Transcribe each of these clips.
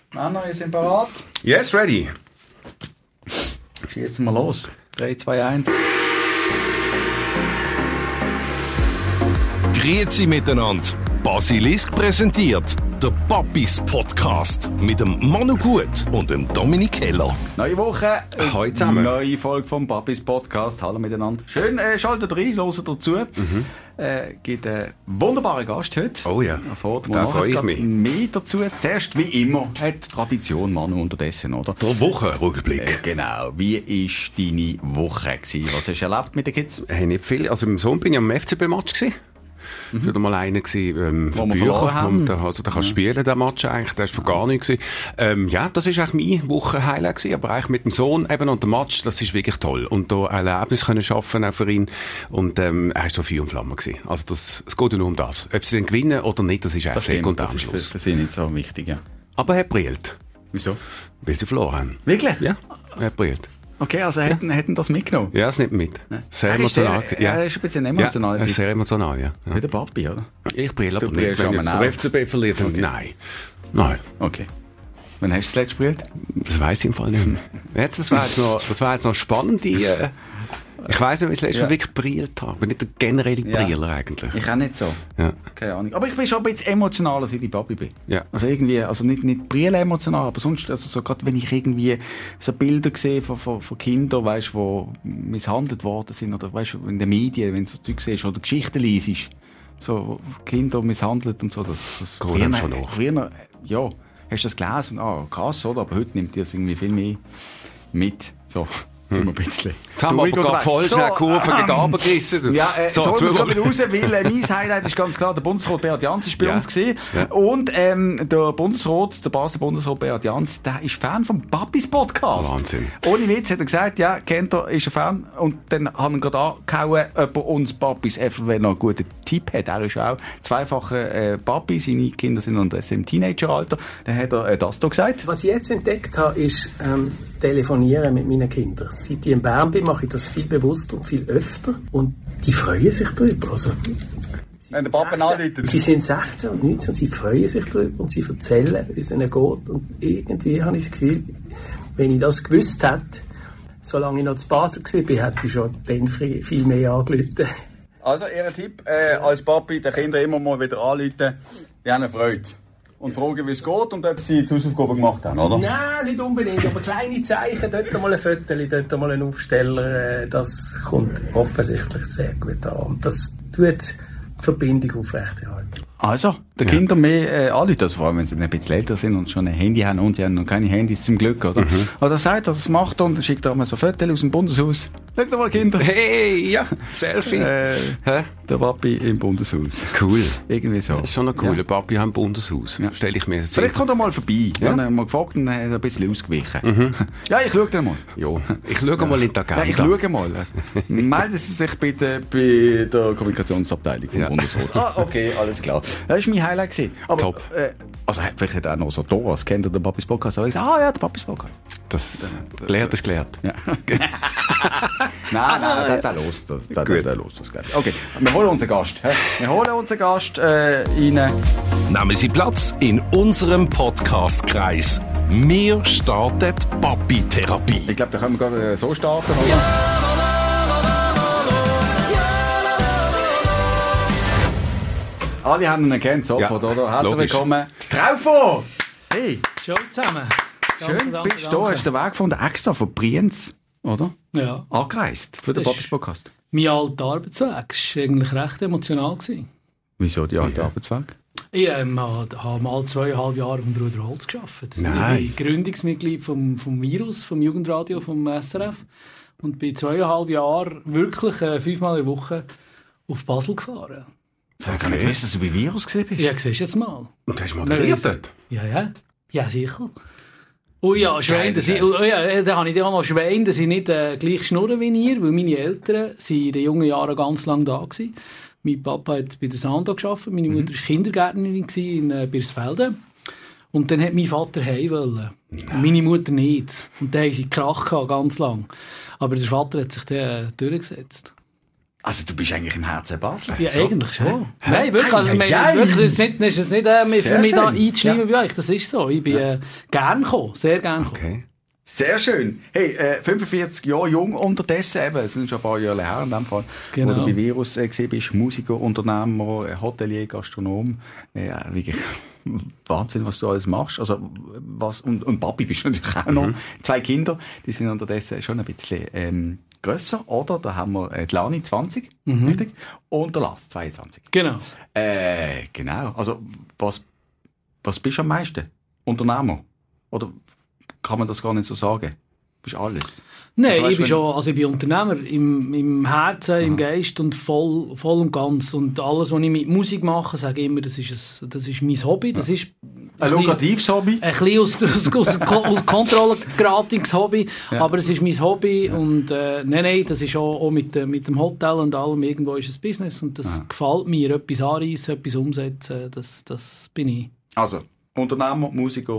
Männer, ihr seid bereit? Yes, ready. Schießen wir los. 3, 2, 1. Grüezi miteinander. Basilisk präsentiert der Papis Podcast mit dem Manu Gut und dem Dominik Keller. Neue Woche. Hallo zusammen. Neue Folge vom Papis Podcast. Hallo miteinander. Schön, schaltet rein, hört dazu. Gibt einen wunderbaren Gast heute. Oh ja, da freue ich mich. Mehr dazu. Zuerst, wie immer, hat Tradition, Manu, unterdessen, oder? Der Wochenrückblick. Genau. Wie war deine Woche gewesen? Was hast du erlebt mit den Kids? Hey, nicht viel. Also mit dem Sohn bin ich am FCB-Match gewesen. Ich war mal einer gewesen, Wo für wir verloren haben. Also da kannst du spielen, den Match eigentlich. Der ist von gar nichts gewesen. Ja, das ist eigentlich mein Wochenhighlight gewesen. Aber eigentlich mit dem Sohn eben und dem Match, das ist wirklich toll. Und da ein Erlebnis können schaffen auch für ihn. Und er ist so Feuer und Flamme gewesen. Also es geht ja nur um das. Ob sie dann gewinnen oder nicht, das ist eigentlich sekundär am Schluss. Das ist für sie nicht so wichtig, ja. Aber er hat brillt. Wieso? Weil sie verloren haben. Wirklich? Ja, er hat brillt. Okay, also hätten das mitgenommen? Ja, es nimmt mit. Sehr emotional. Er ist ein bisschen emotional. Ja, sehr emotional, ja. Wie der Papi, oder? Ich brille aber Du nicht, brillst wenn aber ich der FCB verliert. Okay. Nein. Okay. Wann hast du das letzte gespielt? Das weiss ich im Fall nicht mehr. Das war jetzt noch spannend. Ich weiss nicht, wie ich das letzte Mal wirklich brillt habe. Ich bin nicht der generelle Briller eigentlich. Ich auch nicht so. Ja. Keine Ahnung. Aber ich bin schon ein bisschen emotionaler, seit ich Papi bin. Ja. Also irgendwie, also nicht brillen emotional, aber sonst, also so gerade wenn ich irgendwie so Bilder sehe von Kindern, weißt, die misshandelt worden sind, oder weißt du, in den Medien, wenn du so Zeug siehst, oder Geschichten liest, so Kinder misshandelt und so, das früher, schon noch. Früher, ja, hast du das gelesen? Ah, krass, oder? Aber heute nimmt dir das irgendwie viel mehr mit. So. Sind wir ein bisschen. Jetzt haben wir aber gerade voll schnell Kurve gegen oben gerissen. Ja, so, jetzt holen wir es wieder raus, weil mein Highlight ist ganz klar, der Bundesrat Beat Jans ist bei uns gewesen. Ja. Und der Basler Bundesrat Beat Jans, der ist Fan vom Papis Podcast. Wahnsinn. Ohne Witz hat er gesagt, ja, kennt er, ist ein Fan. Und dann haben wir gerade angehauen, ob er uns Papis, wenn er einen guten Tipp hat. Er ist auch zweifacher Papi, seine Kinder sind unterdessen im Teenageralter. Dann hat er das hier gesagt. Was ich jetzt entdeckt habe, ist das Telefonieren mit meinen Kindern. Seit ich in Bern bin, mache ich das viel bewusster und viel öfter. Und die freuen sich darüber. Also, wenn der Papa anruft. Sie sind 16 und 19 und sie freuen sich darüber und sie erzählen, wie es ihnen geht. Und irgendwie habe ich das Gefühl, wenn ich das gewusst hätte, solange ich noch zu Basel war, hätte ich schon dann viel mehr angerufen. Also, Ihr Tipp als Papi, den Kindern immer mal wieder anrufen, die haben Freude. Und fragen, wie es geht und ob sie die Hausaufgaben gemacht haben, oder? Nein, nicht unbedingt, aber kleine Zeichen, dort mal ein Foto, dort mal ein Aufsteller, das kommt offensichtlich sehr gut an. Und das tut die Verbindung aufrechterhalten. Also, den Kindern mehr anrufen, also vor allem wenn sie ein bisschen älter sind und schon ein Handy haben und sie haben noch keine Handys zum Glück, oder? Aber er sagt, das macht er und schickt er mal so Fotos aus dem Bundeshaus. Schaut mal, Kinder. Hey, ja, Selfie. Der Papi im Bundeshaus. Cool. Irgendwie so. Das ist schon noch cool. Der Papi hat ein Bundeshaus. Ja. Stelle ich mir jetzt Vielleicht kommt er mal vorbei. Ja. Dann haben wir gefragt und hat ein bisschen ausgewichen. Ja, ich schaue dann mal. Ja, ich schaue mal in die Agenda. Ja, ich schaue mal. Melden Sie sich bitte bei der Kommunikationsabteilung vom Bundesrat. Okay, alles klar. Das war mein Highlight gewesen. Aber, top. Also vielleicht hat auch noch so Thoras, kennt ihr den Papis Podcast? Ich sage, ja, der Papis Podcast. Das gelehrt ist gelehrt. Ja. Nein, der los. Okay, wir holen unseren Gast. Rein. Nehmen Sie Platz in unserem Podcast-Kreis. Wir starten Papi-Therapie. Ich glaube, da können wir gerade so starten, oder? Alle haben ihn erkannt, sofort, oder? Herzlich willkommen. Traufo! Hey! Ciao zusammen. Schön, bist du da. Hast du den Weg gefunden, extra von Brienz, oder? Ja. Angereist für den Papis Podcast. Mein alter Arbeitsweg war eigentlich recht emotional. Wieso die alte Arbeitsweg? Ich habe mal 2,5 Jahre auf dem Bruder Holz gearbeitet. Nice. Ich bin Gründungsmitglied vom Virus, vom Jugendradio, vom SRF. Und bin 2,5 Jahre wirklich 5-mal in der Woche auf Basel gefahren. Ich habe gar nicht gewusst, dass du bei Virus gesehen bist. Ja, siehst du jetzt mal. Und hast du moderiert dort? Ja, sicher. Oh ja, Schwein, da habe ich auch noch Schwein, dass ich nicht gleich schnurren wie ihr, weil meine Eltern sind in den jungen Jahren ganz lange da gewesen. Mein Papa hat bei der Sando gearbeitet, meine Mutter war Kindergärtnerin in Birsfelden. Und dann hat mein Vater heim wollen. Und meine Mutter nicht. Und dann haben sie Krach gehabt, ganz lang. Aber der Vater hat sich dann durchgesetzt. Also du bist eigentlich im Herzen Basel. Ja, eigentlich schon. Nein, wirklich. Also, wirklich, das ist nicht für mich da einzuschreiben bei euch. Das ist so. Ich bin gern gekommen, sehr gern gekommen. Okay. Sehr schön. Hey, 45 Jahre jung unterdessen eben. Es sind schon ein paar Jahre her in dem Fall. Genau. Wo du bei Virus gesehen bist. Musiker, Unternehmer, Hotelier, Gastronom. Wirklich Wahnsinn, was du alles machst. Also, und Papi bist du natürlich auch noch. 2 Kinder, die sind unterdessen schon ein bisschen, grösser, oder? Da haben wir die Lani 20, richtig? Und der Lars 22. Genau. Genau. Also, was bist du am meisten? Unternehmer? Oder kann man das gar nicht so sagen? Bist alles? Nein, also, ich bin Unternehmer im Herzen, im Geist und voll und ganz. Und alles, was ich mit Musik mache, sage ich immer, das ist mein Hobby. Das ist ein lukratives Hobby? Ein bisschen aus Kontrolle geratenes Hobby. Ja. Aber es ist mein Hobby. Und nein, das ist auch mit dem Hotel und allem. Irgendwo ist es Business. Und das gefällt mir. Etwas anreissen, etwas umsetzen, das bin ich. Also, Unternehmer, Musiker.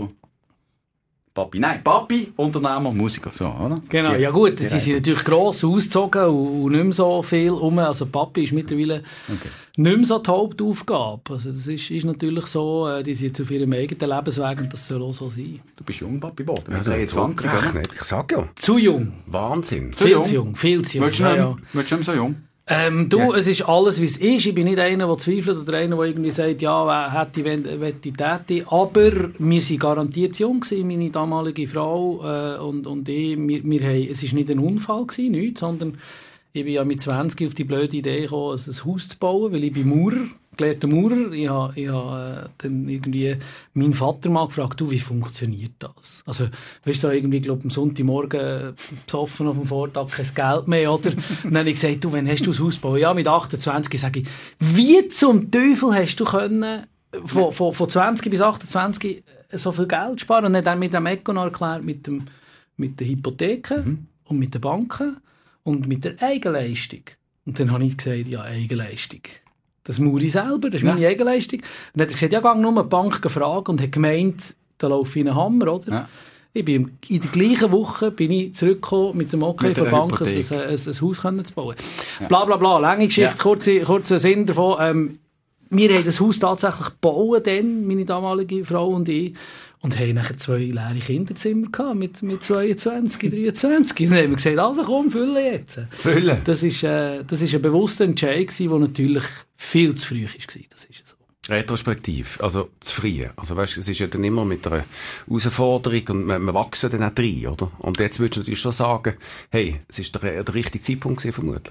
Papi, Unternehmer, Musiker, so, oder? Genau, ja gut, die sind natürlich gross ausgezogen und nicht mehr so viel rum. Also Papi ist mittlerweile nicht mehr so die Hauptaufgabe. Also das ist natürlich so, die sind jetzt auf ihrem eigenen Lebensweg und das soll auch so sein. Du bist jung, Papi geworden. Ja, 23, oder? Ich sag ja. Zu jung. Wahnsinn. Viel zu jung. Willst du nicht mehr so jung? Es ist alles, wie es ist. Ich bin nicht einer, der zweifelt oder einer, der irgendwie sagt, ja, hätte ich, täte. Aber wir waren garantiert jung, meine damalige Frau und ich. Es war nicht ein Unfall, nichts, sondern ich bin ja mit 20 auf die blöde Idee gekommen, ein Haus zu bauen, weil ich bin Maurer, gelehrter Maurer. Ich habe dann irgendwie meinen Vater mal gefragt, wie funktioniert das? Also, weißt du, irgendwie, glaube am Sonntagmorgen besoffen auf dem Vortag, kein Geld mehr, oder? Und dann habe ich gesagt, wann hast du das Haus gebaut? Ja, mit 28 sage ich, wie zum Teufel hast du können, von 20 bis 28 so viel Geld sparen? Und dann mit dem Eco noch erklärt, mit den Hypotheken und mit den Banken und mit der Eigenleistung. Und dann habe ich gesagt, ja, Eigenleistung. Das muss ich selber, das ist meine Eigenleistung. Und dann hat er gesagt, ja, geh nur eine Bank fragen und hat gemeint, da laufe ich einen Hammer, oder? Ja. Ich bin in der gleichen Woche zurückgekommen mit dem Okay von der Bank, ein Haus zu bauen. Ja. Bla bla bla, lange Geschichte, kurzer Sinn davon. Wir haben das Haus tatsächlich gebaut, dann, meine damalige Frau und ich. Und haben nachher 2 leere Kinderzimmer gehabt, mit 22, 23. Und dann haben wir gesagt, also komm, füllen jetzt. Füllen? Das ist ein bewusster Entscheid gewesen, der natürlich viel zu früh war. Das ist so. Retrospektiv, also zu früh. Also weißt, es ist ja dann immer mit einer Herausforderung und wir wachsen dann auch rein, oder? Und jetzt würdest du natürlich schon sagen, hey, es ist der richtige Zeitpunkt gewesen, vermutlich.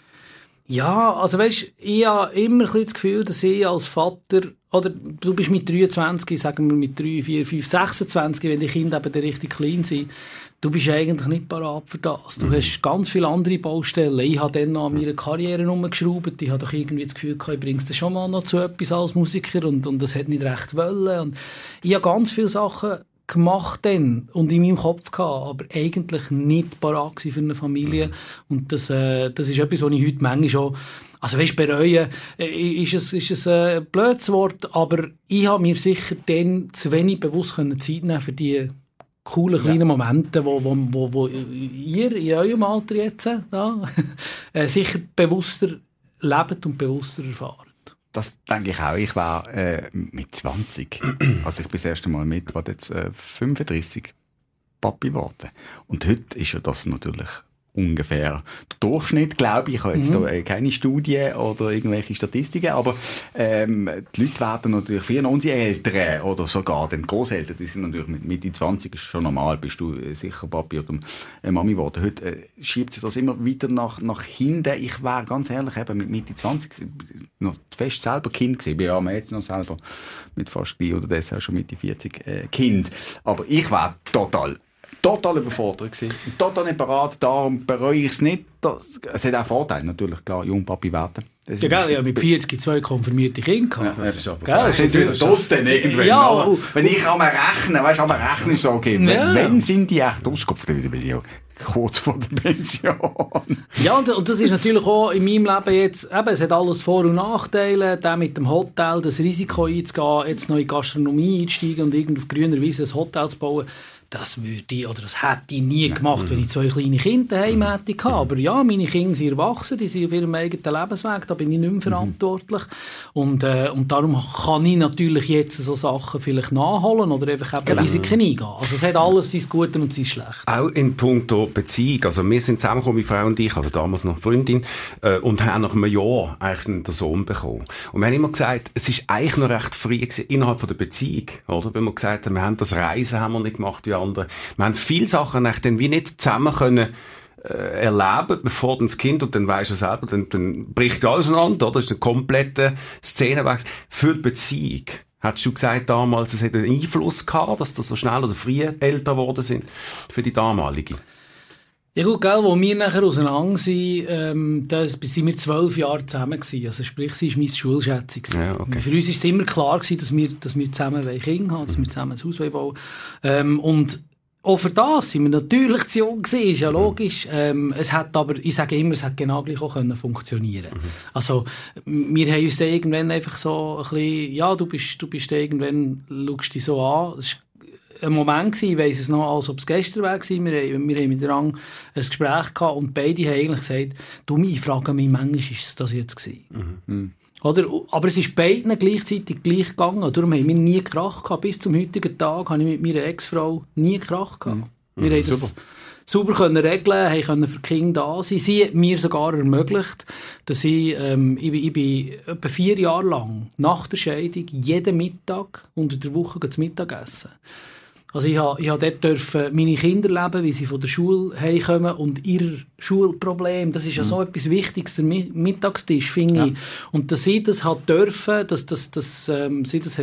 Ja, also weißt, ich habe immer ein bisschen das Gefühl, dass ich als Vater, oder du bist mit 23, sagen wir mit 3, 4, 5, 26, wenn die Kinder eben richtig klein sind, du bist eigentlich nicht parat für das. Du hast ganz viele andere Baustellen. Ich habe dann noch an meiner Karriere rumgeschraubt. Ich habe doch irgendwie das Gefühl gehabt, ich bring's dir schon mal noch zu etwas als Musiker und das hat nicht recht wollen. Und ich habe ganz viele Sachen gemacht dann und in meinem Kopf gehabt, aber eigentlich nicht parat für eine Familie. Und das ist etwas, was ich heute manchmal schon, also weißt, bereuen, ist ein blödes Wort, aber ich habe mir sicher dann zu wenig bewusst Zeit nehmen für die coolen kleinen Momente, wo ihr in eurem Alter jetzt sicher bewusster lebt und bewusster erfahrt. Das denke ich auch. Ich war mit 20, also ich bin das erste Mal mit, war jetzt 35 Papi geworden. Und heute ist ja das natürlich ungefähr der Durchschnitt, glaube ich. Ich habe jetzt da keine Studie oder irgendwelche Statistiken, aber die Leute werden natürlich viel, unsere Eltern oder sogar die Großeltern, die sind natürlich mit Mitte 20 ist schon normal, bist du sicher Papi oder Mami geworden. Heute schiebt sich das immer wieder nach hinten. Ich wäre ganz ehrlich, eben mit Mitte 20 noch fest selber Kind gewesen. Ich bin ja jetzt noch selber mit fast gleich oder deshalb schon Mitte 40 Kind. Aber ich wäre total überfordert gewesen. Total nicht parat, darum bereue ich es nicht. Es hat auch Vorteile, natürlich, klar, Jungpapi werden. Ja, gell, ja, mit 40 2 konfirmierte Kinder. Ja, Das ist aber gell, sind wieder das denn irgendwann? Ja, oder? Wenn ich einmal rechne, weißt du, einmal rechnen so, okay, wenn sind die echt ausgekopft, dann bin ich ja kurz vor der Pension. Ja, und das ist natürlich auch in meinem Leben jetzt, eben, es hat alles Vor- und Nachteile, der mit dem Hotel, das Risiko einzugehen, jetzt noch in die Gastronomie einzusteigen und irgend auf grüner Wiese ein Hotel zu bauen, das würde ich, oder das hätte ich nie gemacht, wenn ich 2 kleine Kinder daheim hätte gehabt. Aber ja, meine Kinder sind erwachsen, die sind auf ihrem eigenen Lebensweg, da bin ich nicht mehr verantwortlich. Und darum kann ich natürlich jetzt so Sachen vielleicht nachholen oder einfach eben Risiken eingehen. Also es hat alles sein Gute und sein Schlechte. Auch in puncto Beziehung. Also wir sind zusammengekommen, meine Frau und ich, also damals noch Freundin, und haben nach einem Jahr eigentlich den Sohn bekommen. Und wir haben immer gesagt, es ist eigentlich noch recht früh gewesen, innerhalb von der Beziehung, oder? Wenn wir gesagt haben, wir haben das Reisen haben wir nicht gemacht wie andere. Wir haben viele Sachen dann wie nicht zusammen können erleben, bevor dann das Kind, und dann weisst du selber, dann bricht alles auseinander, oder? Das ist eine komplette Szenenwechsel für die Beziehung. Hättest du gesagt damals, es hätte einen Einfluss gehabt, dass das so schnell oder früh älter geworden sind für die damalige? Ja gut, gell, wo wir nachher auseinander sind, da sind wir 12 Jahre zusammen gewesen. Also sprich, sie war meine Schulschätzung. Ja, okay. Für uns war es immer klar gewesen, dass wir zusammen Kinder haben, dass wir zusammen ein Haus bauen wollen. Und auch für das sind wir natürlich zu jung gewesen, ist ja logisch. Es hat aber, ich sage immer, es hat genau gleich auch funktionieren können. Also, wir haben uns dann irgendwann einfach so ein bisschen, ja, du bist dann irgendwann, schaust dich so an. Es war ein Moment gewesen, ich weiss es noch, als ob es gestern war. Wir haben mit Rang ein Gespräch gehabt und beide haben eigentlich gesagt, du, ich frage mich, manchmal ist das jetzt gewesen. Oder? Aber es ist beiden gleichzeitig gleich gegangen. Darum haben wir nie Krach gehabt. Bis zum heutigen Tag habe ich mit meiner Ex-Frau nie Krach gehabt. Wir haben das sauber können regeln, können für die Kinder da sein. Sie hat mir sogar ermöglicht, dass ich bin etwa 4 Jahre lang nach der Scheidung jeden Mittag unter der Woche zum Mittagessen. Also ich durfte dort meine Kinder leben, wie sie von der Schule heimkommen und ihr Schulproblem, das ist ja so etwas Wichtiges, der Mittagstisch, finde ich. Und dass sie das hat dürfen, dass sie das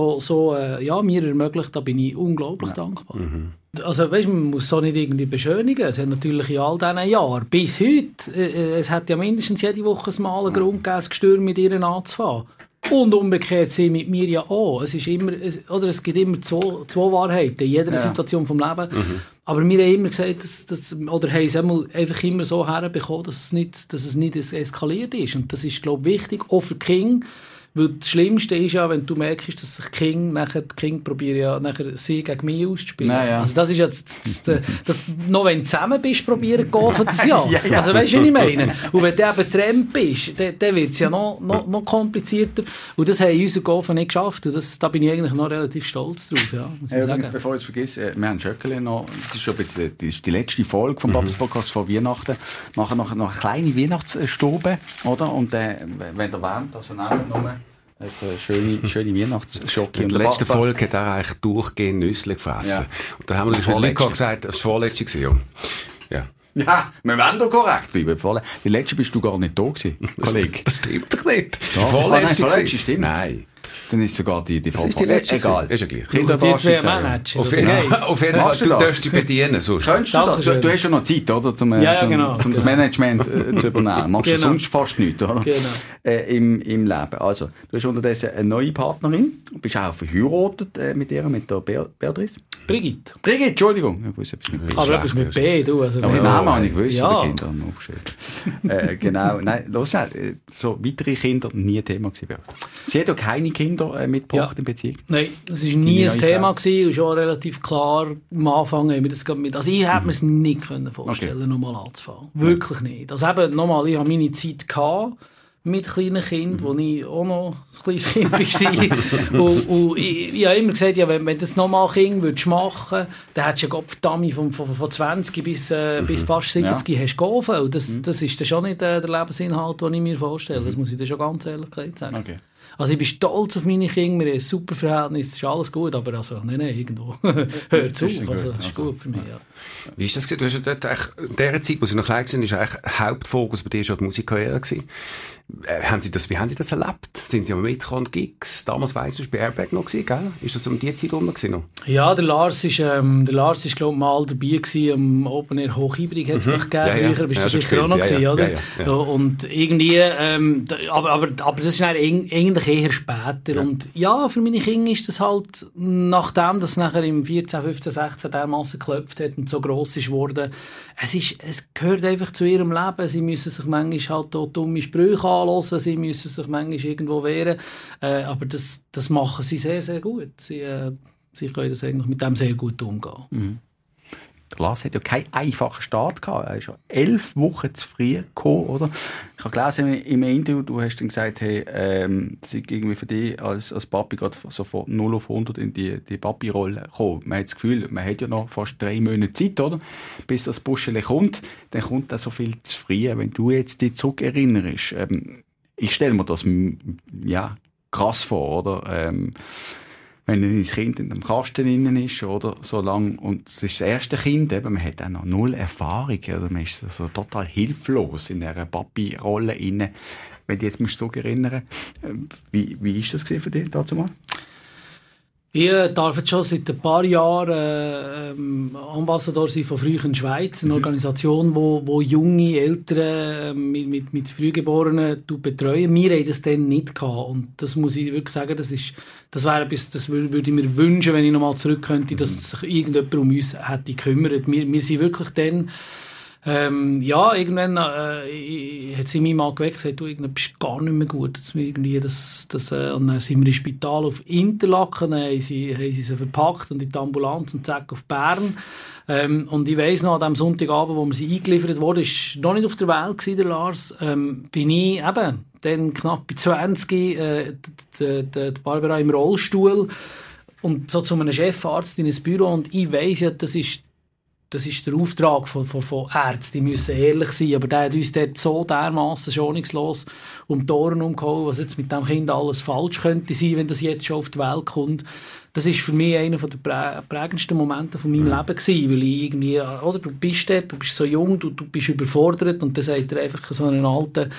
hat mir ermöglicht, da bin ich unglaublich dankbar. Also weißt, man muss so nicht irgendwie beschönigen. Es hat natürlich in all diesen Jahren, bis heute, es hat ja mindestens jede Woche mal einen Grund gegeben, das Gestür mit ihr anzufangen. Und umgekehrt sie mit mir ja auch. Es gibt immer zwei Wahrheiten in jeder Situation vom Leben. Aber wir haben immer gesagt, oder haben es einfach immer so herbekommen, dass es nicht eskaliert ist. Und das ist, glaube ich, wichtig, auch für die Kinder. Weil das Schlimmste ist ja, wenn du merkst, dass sich die Kinder probieren ja nachher sie gegen mich auszuspielen. Ja. Also das ist ja noch wenn du zusammen bist, probieren golfen das ja. Also weißt du, was ich meine? Und wenn du eben getrennt bist, dann wird es ja noch komplizierter. Und das haben unsere Golfen nicht geschafft. Und da bin ich eigentlich noch relativ stolz drauf, ja, muss ich sagen. Bevor ich es vergesse, wir haben Schöckeli noch, das ist schon ein bisschen, das ist die letzte Folge vom Babys Podcast vor Weihnachten. Machen noch eine kleine Weihnachtsstube, oder? Und wenn ihr wollt, also nehmen wir jetzt eine schöne Weihnachtsschocke. In der letzten Folge hat er eigentlich durchgehend Nüsse gefressen. Ja. Und da haben wir natürlich Luca gesagt, das war das vorletzte gewesen. Ja. Ja, wir wollen doch korrekt bleiben. Die letzte bist du gar nicht da gewesen, Kollege. Das stimmt doch nicht. Die vorletzte stimmt. Nein. Dann ist sogar die ist die letzte. Egal. Ist ja gleich. Kinderüberraschung. Auf jeden Fall, du darfst dich bedienen. Sonst. Könntest du das? Du hast ja noch Zeit, oder? Um das Management zu übernehmen. Machst du sonst fast nichts, oder? Genau. Im Leben. Also, du hast unterdessen eine neue Partnerin. Du bist auch verheiratet mit der Beatrice. Brigitte, Entschuldigung. Ich wusste etwas mit B. Aber etwas mit B, du. Also aber den Namen habe ich gewusst, ja. Die Kinder haben aufgeschrieben. Genau. Nein, los, so weitere Kinder nie Thema gewesen. Sie hat auch keine Kinder mitgebracht in Beziehung? Nein, das war nie ein Thema gewesen und schon relativ klar am Anfang haben wir das mit. Also ich hätte mir es nicht vorstellen, nochmal anzufangen. Wirklich nicht. Also eben, nochmal, ich hatte meine Zeit gehabt mit kleinen Kindern, wo ich auch noch ein kleines Kind war. und ich habe immer gesagt, ja, wenn du das nochmal Kind würdest machen, dann hättest du ja Gottverdammt von 20 bis fast 70 hast geholfen. Und das ist dann schon nicht der Lebensinhalt, den ich mir vorstelle. Das muss ich dir schon ganz ehrlich sagen. Okay. Also ich bin stolz auf meine Kinder, wir haben ein super Verhältnis, ist alles gut, aber also, nein, irgendwo hört es auf, also das ist gut für mich, ja. Wie ist das gewesen? Du hast ja dort in dieser Zeit, wo sie noch klein waren, ist eigentlich Hauptfokus bei dir schon die Musikkarriere gewesen. Wie haben Sie das erlebt? Sind Sie am mitgekommen und Gigs? Damals weiss ich, bei Airbag noch gewesen, gell? Ist das um die Zeit rum gewesen noch? Ja, der Lars ist glaube ich mal dabei gewesen, am Open Air Hochhybrid hat es doch gegeben, früher, bist du sicher auch noch gewesen, oder? Ja. So, und irgendwie, aber das ist eigentlich eher später. Und ja, für meine Kinder ist das halt, nachdem das nachher im 14, 15, 16 dermassen geklopft hat und so gross ist geworden, es gehört einfach zu ihrem Leben. Sie müssen sich manchmal halt auch dumme Sprüche anhören, sie müssen sich manchmal irgendwo wehren. Aber das machen sie sehr, sehr gut. Sie können das eigentlich mit dem sehr gut umgehen. Mhm. Der Lars hat ja keinen einfachen Start gehabt. Er ist schon 11 Wochen zu früh gekommen, oder? Ich habe gelesen im Interview, du hast dann gesagt, hey, es ist irgendwie für dich als Papi gerade so von 0 auf 100 in die Papi-Rolle gekommen. Man hat das Gefühl, man hat ja noch fast 3 Monate Zeit, oder? Bis das Buschele kommt, dann kommt das so viel zu früh. Wenn du jetzt dich zurückerinnerst, ich stelle mir das, ja, krass vor, oder? Wenn dein Kind in dem Kasten innen ist, oder, so lang, und es ist das erste Kind, eben, man hat auch noch 0 Erfahrung, oder, man ist so total hilflos in dieser Papi-Rolle inne. Wenn du jetzt musst zurückerinnern, wie ist das für dich dazu mal? Ich darf jetzt schon seit ein paar Jahren Ambassador sein von Frühen Schweiz, eine Organisation, wo junge Eltern mit Frühgeborenen betreuen. Wir haben das dann nicht gehabt. Und das muss ich wirklich sagen, das würde ich mir wünschen, wenn ich nochmal zurück könnte, dass sich irgendjemand um uns hätte gekümmert. Wir sind wirklich dann, irgendwann hat sie mich mal geweckt und gesagt, du, irgendetwas ist gar nicht mehr gut. Und dann sind wir im Spital auf Interlaken, dann haben sie verpackt und in die Ambulanz und zack auf Bern. Und ich weiss noch, an dem Sonntagabend, wo wir sie eingeliefert wurde, ist noch nicht auf der Welt gewesen, der Lars, bin ich eben dann knapp bei 20, die Barbara im Rollstuhl und so zu einem Chefarzt in ein Büro, und ich weiss ja, das ist der Auftrag von Ärzten, die müssen ehrlich sein, aber der hat uns dort so dermassen schonungslos um die Ohren umgehauen, was jetzt mit dem Kind alles falsch könnte sein, wenn das jetzt schon auf die Welt kommt. Das ist für mich einer der prägendsten Momente von meinem Leben gewesen, weil ich irgendwie, oder, du bist dort, du bist so jung, du bist überfordert, und dann sagt er einfach so einen alten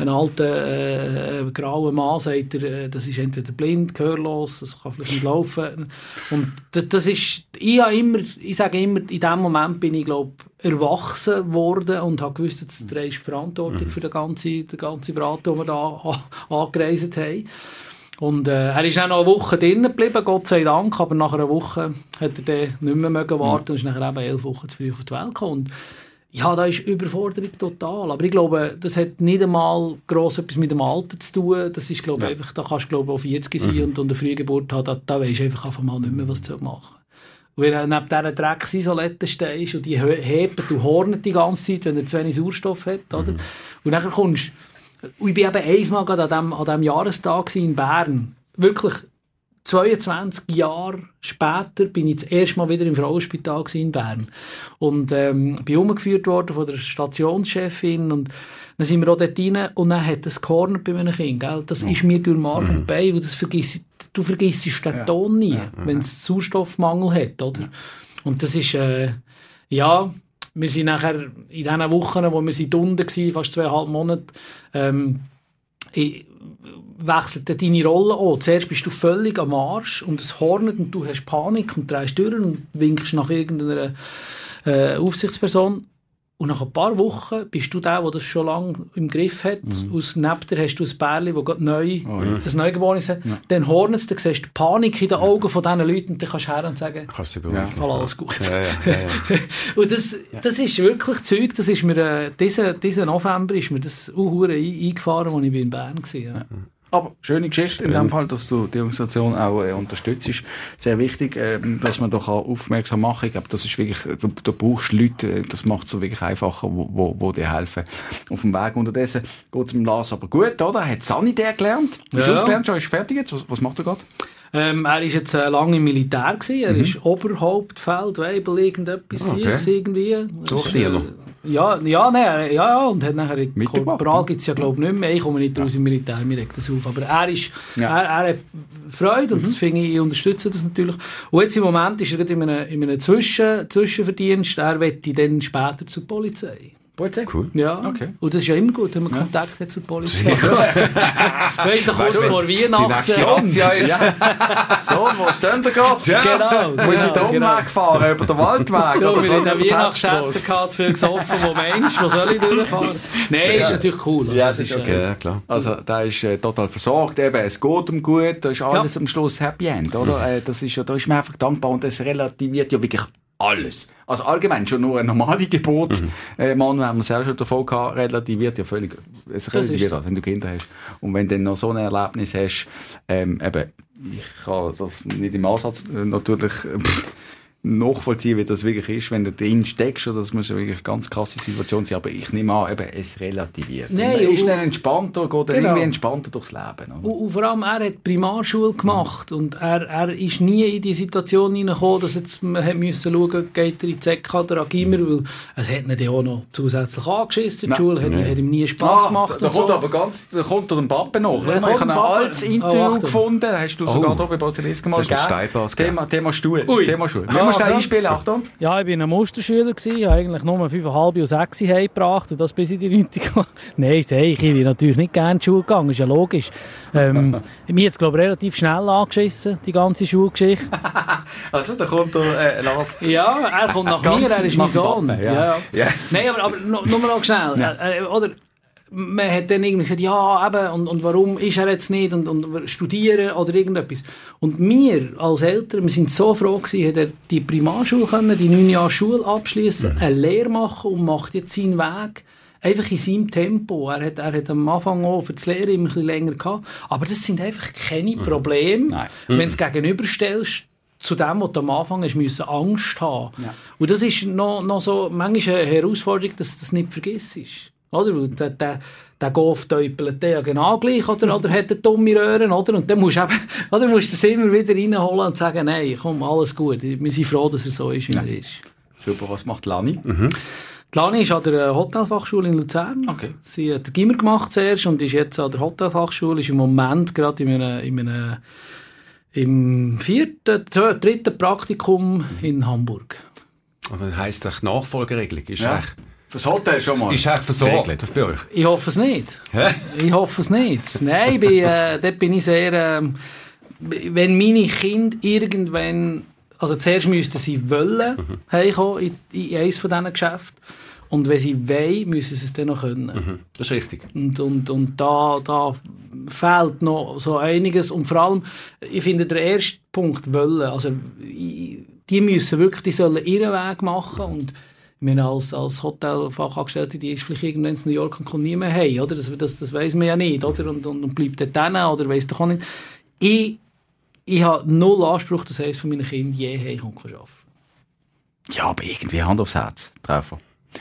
grauen Mann, sagt er, das ist entweder blind, gehörlos, das kann vielleicht nicht laufen. Und das ist, ich sage immer, in dem Moment bin ich, glaube ich, erwachsen worden und habe gewusst, jetzt trägst du Verantwortung für den ganzen Braten, den wir da angereist haben. Und er ist auch noch eine Woche drinnen geblieben, Gott sei Dank, aber nach einer Woche hat er dann nicht mehr warten und ist nachher eben 11 Wochen zu früh auf die Welt gekommen. Und ja, da ist Überforderung total. Aber ich glaube, das hat nicht einmal gross etwas mit dem Alter zu tun. Das ist, glaube ich, einfach, da kannst du, glaube ich, auch 40 sein und eine Frühgeburt haben, da weisst du einfach mal nicht mehr, was du machen. Und wenn du neben dieser Drecksisolette stehst und die hebt und hornet die ganze Zeit, wenn er zu wenig Sauerstoff hat, oder? Und dann kommst und ich war eben einmal gerade an diesem Jahrestag in Bern. Wirklich 22 Jahre später bin ich das erste Mal wieder im Frauenspital in Bern. Und bin umgeführt worden von der Stationschefin. Und dann sind wir auch dort rein und dann hat es gehornet bei meinem Kind. Gell? Das ist mir durch Mark und Bein, weil du vergisst den Ton nie, wenn es Sauerstoffmangel hat. Oder? Und das ist, wir sind nachher in diesen Wochen, wo wir unten waren, fast 2,5 Monate, wechselt deine Rolle an. Zuerst bist du völlig am Arsch und es hornet und du hast Panik und drehst durch und winkst nach irgendeiner Aufsichtsperson. Und nach ein paar Wochen bist du der das schon lange im Griff hat. Aus neben dir hast du ein Bärli, das gerade ein Neugeborenes hat. Ja. Dann hornet es, dann siehst du Panik in den Augen von diesen Leuten und dann kannst du her und sagen, alles gut. Und das ist wirklich Zeug, das ist mir, diesen November ist mir das eingefahren, als ich in Bern war. Ja. Aber schöne Geschichte in dem Fall, dass du die Organisation auch unterstützt. Ist sehr wichtig, dass man doch aufmerksam machen kann. Ich glaube, das ist wirklich, du brauchst Leute, das macht es wirklich einfacher, wo dir helfen auf dem Weg. Unterdessen geht es dem Lars aber gut, oder? Er hat Sanitär gelernt. Ist ausgelernt, schon ist fertig jetzt. Was macht er gerade? Er war jetzt lange im Militär gewesen. Er ist Oberhauptfeld, Weibel, irgendetwas, irgendwie. So kleiner. Ja, und hat nachher in Korporal gibt es ja glaube ich nicht mehr. Ich komme nicht aus dem Militär, mir regt das auf. Aber er hat Freude und das finde ich unterstütze das natürlich. Und jetzt im Moment ist er in einem Zwischenverdienst. Er möchte dann später zur Polizei. Cool. Ja, okay. Und das ist ja immer gut, wenn man Kontakt hat zur Polizei. Weißt du, kurz vor Weihnachten. So, wo stehen wir gerade? Ja. Genau. Muss ich den Umweg fahren, über den Waldweg? Du, wir haben ja Weihnachtsessen gehabt, zu viel gesoffen, wo Mensch, wo soll ich durchfahren? Nein, ist natürlich cool. Also, ja, es ist okay. Ja, klar. Also, der ist total versorgt, eben, es geht ihm gut, da ist alles am Schluss Happy End, oder? Das ist ja, da ist man einfach dankbar und das relativiert ja wirklich alles. Also allgemein schon nur eine normale Geburt. Manu haben wir es auch schon davon gehabt, relativiert ja völlig. Es relativiert, wenn du Kinder hast. Und wenn du dann noch so ein Erlebnis hast, eben, ich kann das nicht im Ansatz natürlich nachvollziehen, wie das wirklich ist, wenn du drin steckst, oder das muss ja wirklich eine ganz krasse Situation sein, aber ich nehme an, eben, es relativiert. Nein, man ist dann entspannter, geht dann irgendwie entspannter durchs Leben. Und vor allem, er hat Primarschule gemacht und er ist nie in die Situation hineingekommen, dass jetzt man müssen schauen, geht er in die ZK oder an Gimmer, weil es hat ihn auch noch zusätzlich angeschissen, die Schule hat ihm nie Spass gemacht. Da kommt aber da kommt er dem Pappen nach. Ich habe ein altes Interview gefunden, da hast du sogar hier bei Basilisk mal gegeben. Thema Stuhl. Thema Schule. Einspielen, Achtung. Ja, ich war ein Musterschüler, ich habe eigentlich nur 5,5 und 6 heimgebracht und das bis in die 9. Nein, ich bin natürlich nicht gerne in die Schule gegangen, ist ja logisch. Mir hat es, glaube ich, relativ schnell angeschissen, die ganze Schulgeschichte. Also, da kommt der Lars. Ja, er kommt nach mir, er ist mein Sohn. Ja. Nein, aber nur noch schnell. Oder? Man hat dann irgendwie gesagt, ja, eben, und warum ist er jetzt nicht und studieren oder irgendetwas. Und wir als Eltern, wir sind so froh gewesen, hat er die Primarschule können, die 9 Jahre Schule abschließen, eine Lehre machen und macht jetzt seinen Weg einfach in seinem Tempo. Er hat am Anfang auch für das Lehren immer ein bisschen länger gehabt. Aber das sind einfach keine Probleme, wenn du es gegenüberstellst zu dem, was du am Anfang hast, müssen Angst haben. Ja. Und das ist noch so manchmal eine Herausforderung, dass du das nicht vergisst. Oder? Der Golf täupelt ja genau gleich, oder hat eine dumme Röhren, oder? Und dann musst du das immer wieder reinholen und sagen, nein, komm, alles gut. Wir sind froh, dass er so ist, wie er ist. Super, was macht Lani? Die Lani ist an der Hotelfachschule in Luzern. Okay. Sie hat den Gimmer gemacht zuerst und ist jetzt an der Hotelfachschule, ist im Moment gerade im 3. Praktikum in Hamburg. Also das heisst, die Nachfolgeregelung ist echt... Fürs Hotel schon mal? Ist echt versorgt bei euch? Ich hoffe es nicht. Ich hoffe es nicht. Nein, dort bin ich sehr... wenn meine Kinder irgendwann... Also zuerst müssten sie wollen heimkommen in eines von diesen Geschäften. Und wenn sie wollen, müssen sie es dann noch können. Das ist richtig. Und da fehlt noch so einiges. Und vor allem, ich finde, der erste Punkt wollen. Also, die müssen wirklich, die sollen ihren Weg machen. Und ich meine, als Hotelfachangestellte, die ist vielleicht irgendwann in New York und kommt nie mehr heim, oder? Das weiss man ja nicht, oder? Und bleibt dort hin, oder weiss doch auch nicht. Ich habe null Anspruch, dass eines von meinen Kindern je heimkommt arbeiten. Ja, aber irgendwie Hand aufs Herz, Treffer.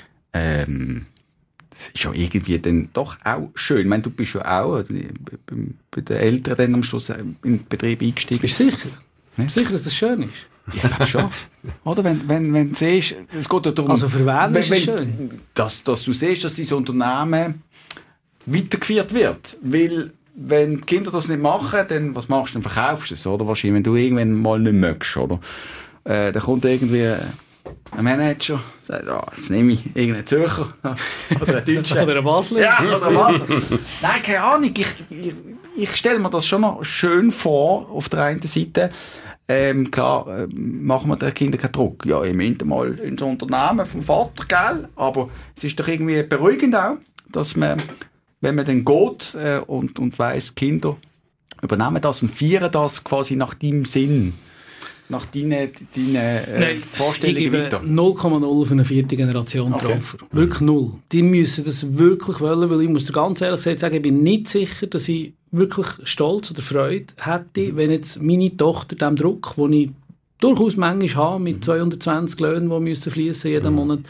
Das ist ja irgendwie dann doch auch schön. Ich meine, du bist ja auch bei den Eltern dann am Schluss in den Betrieb eingestiegen. Bist du sicher? Ja? Sicher, dass das schön ist? Ich glaube schon. Oder wenn du siehst, es geht ja darum... Also für wen ist es schön? Dass du siehst, dass dieses Unternehmen weitergeführt wird. Weil, wenn die Kinder das nicht machen, dann, was machst du? Dann verkaufst du es, oder? Wahrscheinlich, wenn du irgendwann mal nicht möchtest, oder? Dann kommt irgendwie ein Manager, sagt, jetzt nehme ich irgendeinen Zürcher oder einen Deutschen. Oder einen Basler. Ja, oder einen Basler. Nein, keine Ahnung. Ich stelle mir das schon noch schön vor, auf der einen Seite. Klar, machen wir den Kindern keinen Druck. Ja, im Moment mal ins Unternehmen vom Vater, gell? Aber es ist doch irgendwie beruhigend auch, dass man, wenn man dann geht und weiss, Kinder übernehmen das und feiern das quasi nach deinem Sinn. Nach deinen Vorstellungen weiter? 0,0 für eine 4. Generation Treffer. Wirklich 0. Die müssen das wirklich wollen, weil ich muss dir ganz ehrlich sagen, ich bin nicht sicher, dass ich wirklich Stolz oder Freude hätte, wenn jetzt meine Tochter dem Druck, den ich durchaus manchmal habe, mit 220 Löhnen, die müssen fließen jeden Monat,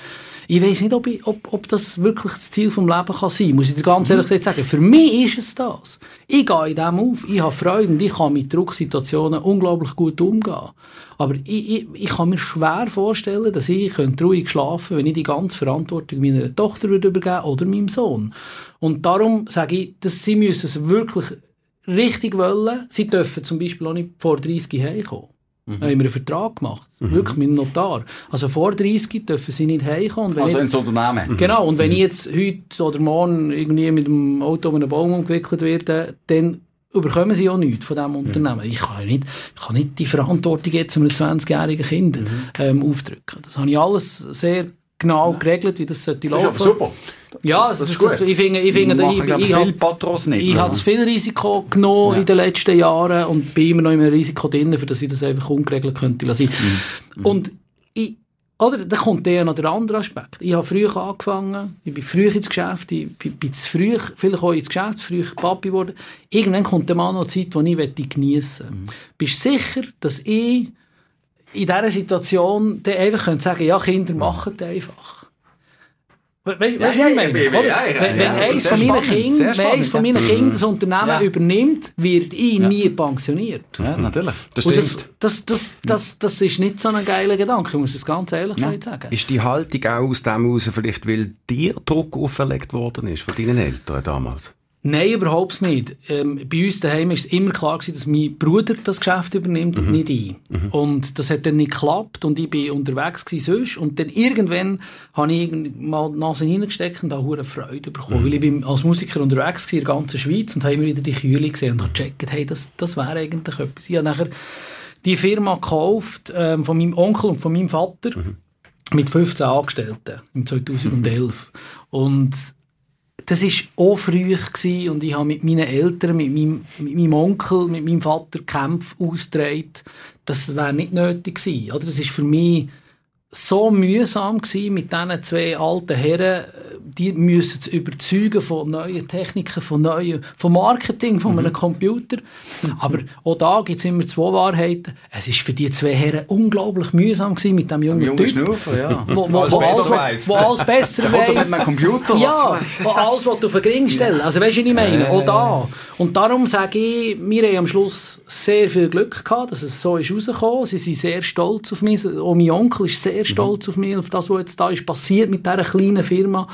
Ich weiss nicht, ob das wirklich das Ziel vom Leben kann sein, muss ich dir ganz ehrlich gesagt sagen. Für mich ist es das. Ich gehe in dem auf, ich habe Freude und ich kann mit Drucksituationen unglaublich gut umgehen. Aber ich kann mir schwer vorstellen, dass ich ruhig schlafen könnte, wenn ich die ganze Verantwortung meiner Tochter übergeben würde oder meinem Sohn. Und darum sage ich, dass sie müssen es wirklich richtig wollen. Sie dürfen zum Beispiel auch nicht vor 30 heimkommen. Da haben wir einen Vertrag gemacht. Wirklich mit dem Notar. Also vor 30 dürfen sie nicht heimkommen. Also ins Unternehmen. Genau. Und wenn ich jetzt heute oder morgen irgendwie mit dem Auto um einen Baum umgewickelt werde, dann überkommen sie auch nichts von diesem Unternehmen. Ich kann nicht die Verantwortung jetzt einem 20-jährigen Kind aufdrücken. Das habe ich alles sehr genau geregelt, wie das sollte laufen. Das ist aber super. Ja, das ist gut. Ich finde, ich habe zu viel Risiko genommen in den letzten Jahren und bin immer noch in einem Risiko drin, für dass ich das einfach ungeregelt könnte lassen. Und da kommt noch der andere Aspekt. Ich habe früh angefangen, ich bin früh ins Geschäft, ich bin zu früh, vielleicht auch ins Geschäft, früh Papi geworden. Irgendwann kommt dann mal noch eine Zeit, die ich geniessen möchte. Bist du sicher, dass ich in dieser Situation dann einfach sagen könnte, ja, Kinder machen das einfach? Weißt du, was ich meine? Wenn eins von meinen Kindern das Unternehmen übernimmt, wird ich nie pensioniert. Ja, natürlich. Das stimmt. Das ist nicht so ein geiler Gedanke, ich muss es ganz ehrlich sagen. Ist die Haltung auch aus dem heraus, vielleicht weil dir Druck auferlegt worden ist von deinen Eltern damals? Nein, überhaupt nicht. Bei uns daheim war es immer klar gewesen, dass mein Bruder das Geschäft übernimmt und nicht ich. Und das hat dann nicht geklappt und ich war unterwegs sonst. Und dann irgendwann habe ich mal die Nase reingesteckt und habe eine Freude bekommen. Weil ich bin als Musiker unterwegs war in der ganzen Schweiz und habe immer wieder die Kühle gesehen und habe gecheckt, hey, das wäre eigentlich etwas. Ich habe nachher die Firma gekauft von meinem Onkel und von meinem Vater mit 15 Angestellten im 2011. Und das war auch früh gewesen, und ich habe mit meinen Eltern, mit meinem Onkel, mit meinem Vater Kämpfe ausgetragen. Das wäre nicht nötig gewesen. Oder? Das war für mich so mühsam gewesen, mit diesen zwei alten Herren. Die müssen es überzeugen von neuen Techniken, von Marketing, von einem Computer. Aber auch da gibt es immer zwei Wahrheiten. Es war für die zwei Herren unglaublich mühsam gewesen, mit dem jungen Typ. Schnaufen, ja. Wo alles besser weiss. mit einem Computer. Ja, wo alles auf den Ring stellen. Also weißt du, was ich meine? Auch da. Und darum sage ich, wir haben am Schluss sehr viel Glück gehabt, dass es so ist rausgekommen. Sie sind sehr stolz auf mich. Auch mein Onkel ist sehr stolz auf mich, auf das, was jetzt da ist passiert mit dieser kleinen Firma.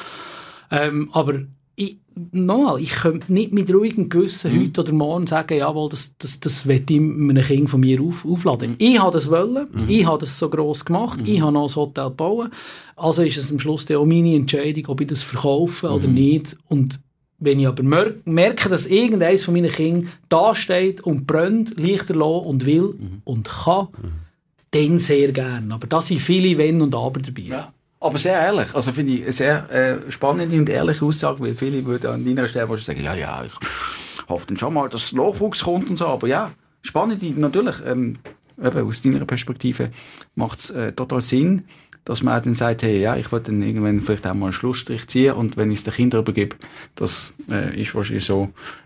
Aber ich könnte nicht mit ruhigem Gewissen heute oder morgen sagen, jawohl, das will ich einem Kind von mir aufladen. Ich habe das wollen, ich habe das so gross gemacht, ich habe noch ein Hotel gebaut. Also ist es am Schluss auch meine Entscheidung, ob ich das verkaufe oder nicht. Und wenn ich aber merke, dass irgendeines von meinen Kindern da steht und brennt, Lichter lässt und will und kann, dann sehr gern. Aber da sind viele Wenn und Aber dabei. Ja. Aber sehr ehrlich, also finde ich eine sehr spannende und ehrliche Aussage, weil viele würden an deiner Stelle sagen, ja, ich hoffe dann schon mal, dass Nachwuchs kommt und so, aber ja, spannend, natürlich, eben aus deiner Perspektive macht es total Sinn, dass man dann sagt, hey, ja, ich will dann irgendwann vielleicht auch mal einen Schlussstrich ziehen und wenn ich es den Kindern übergebe, das ist wahrscheinlich so,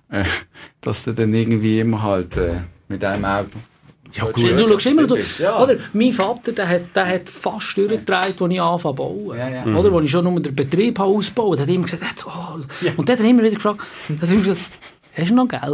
dass du dann irgendwie immer halt mit einem Auge. Ja, gut. Du schaust immer, oder? Mein Vater, der hat fast durchgedreht, als ich anfangen zu bauen. Ja. Oder? Als ich schon nur den Betrieb ausgebaut habe, hat er immer gesagt, und dann hat er immer wieder gefragt, hast du noch Geld?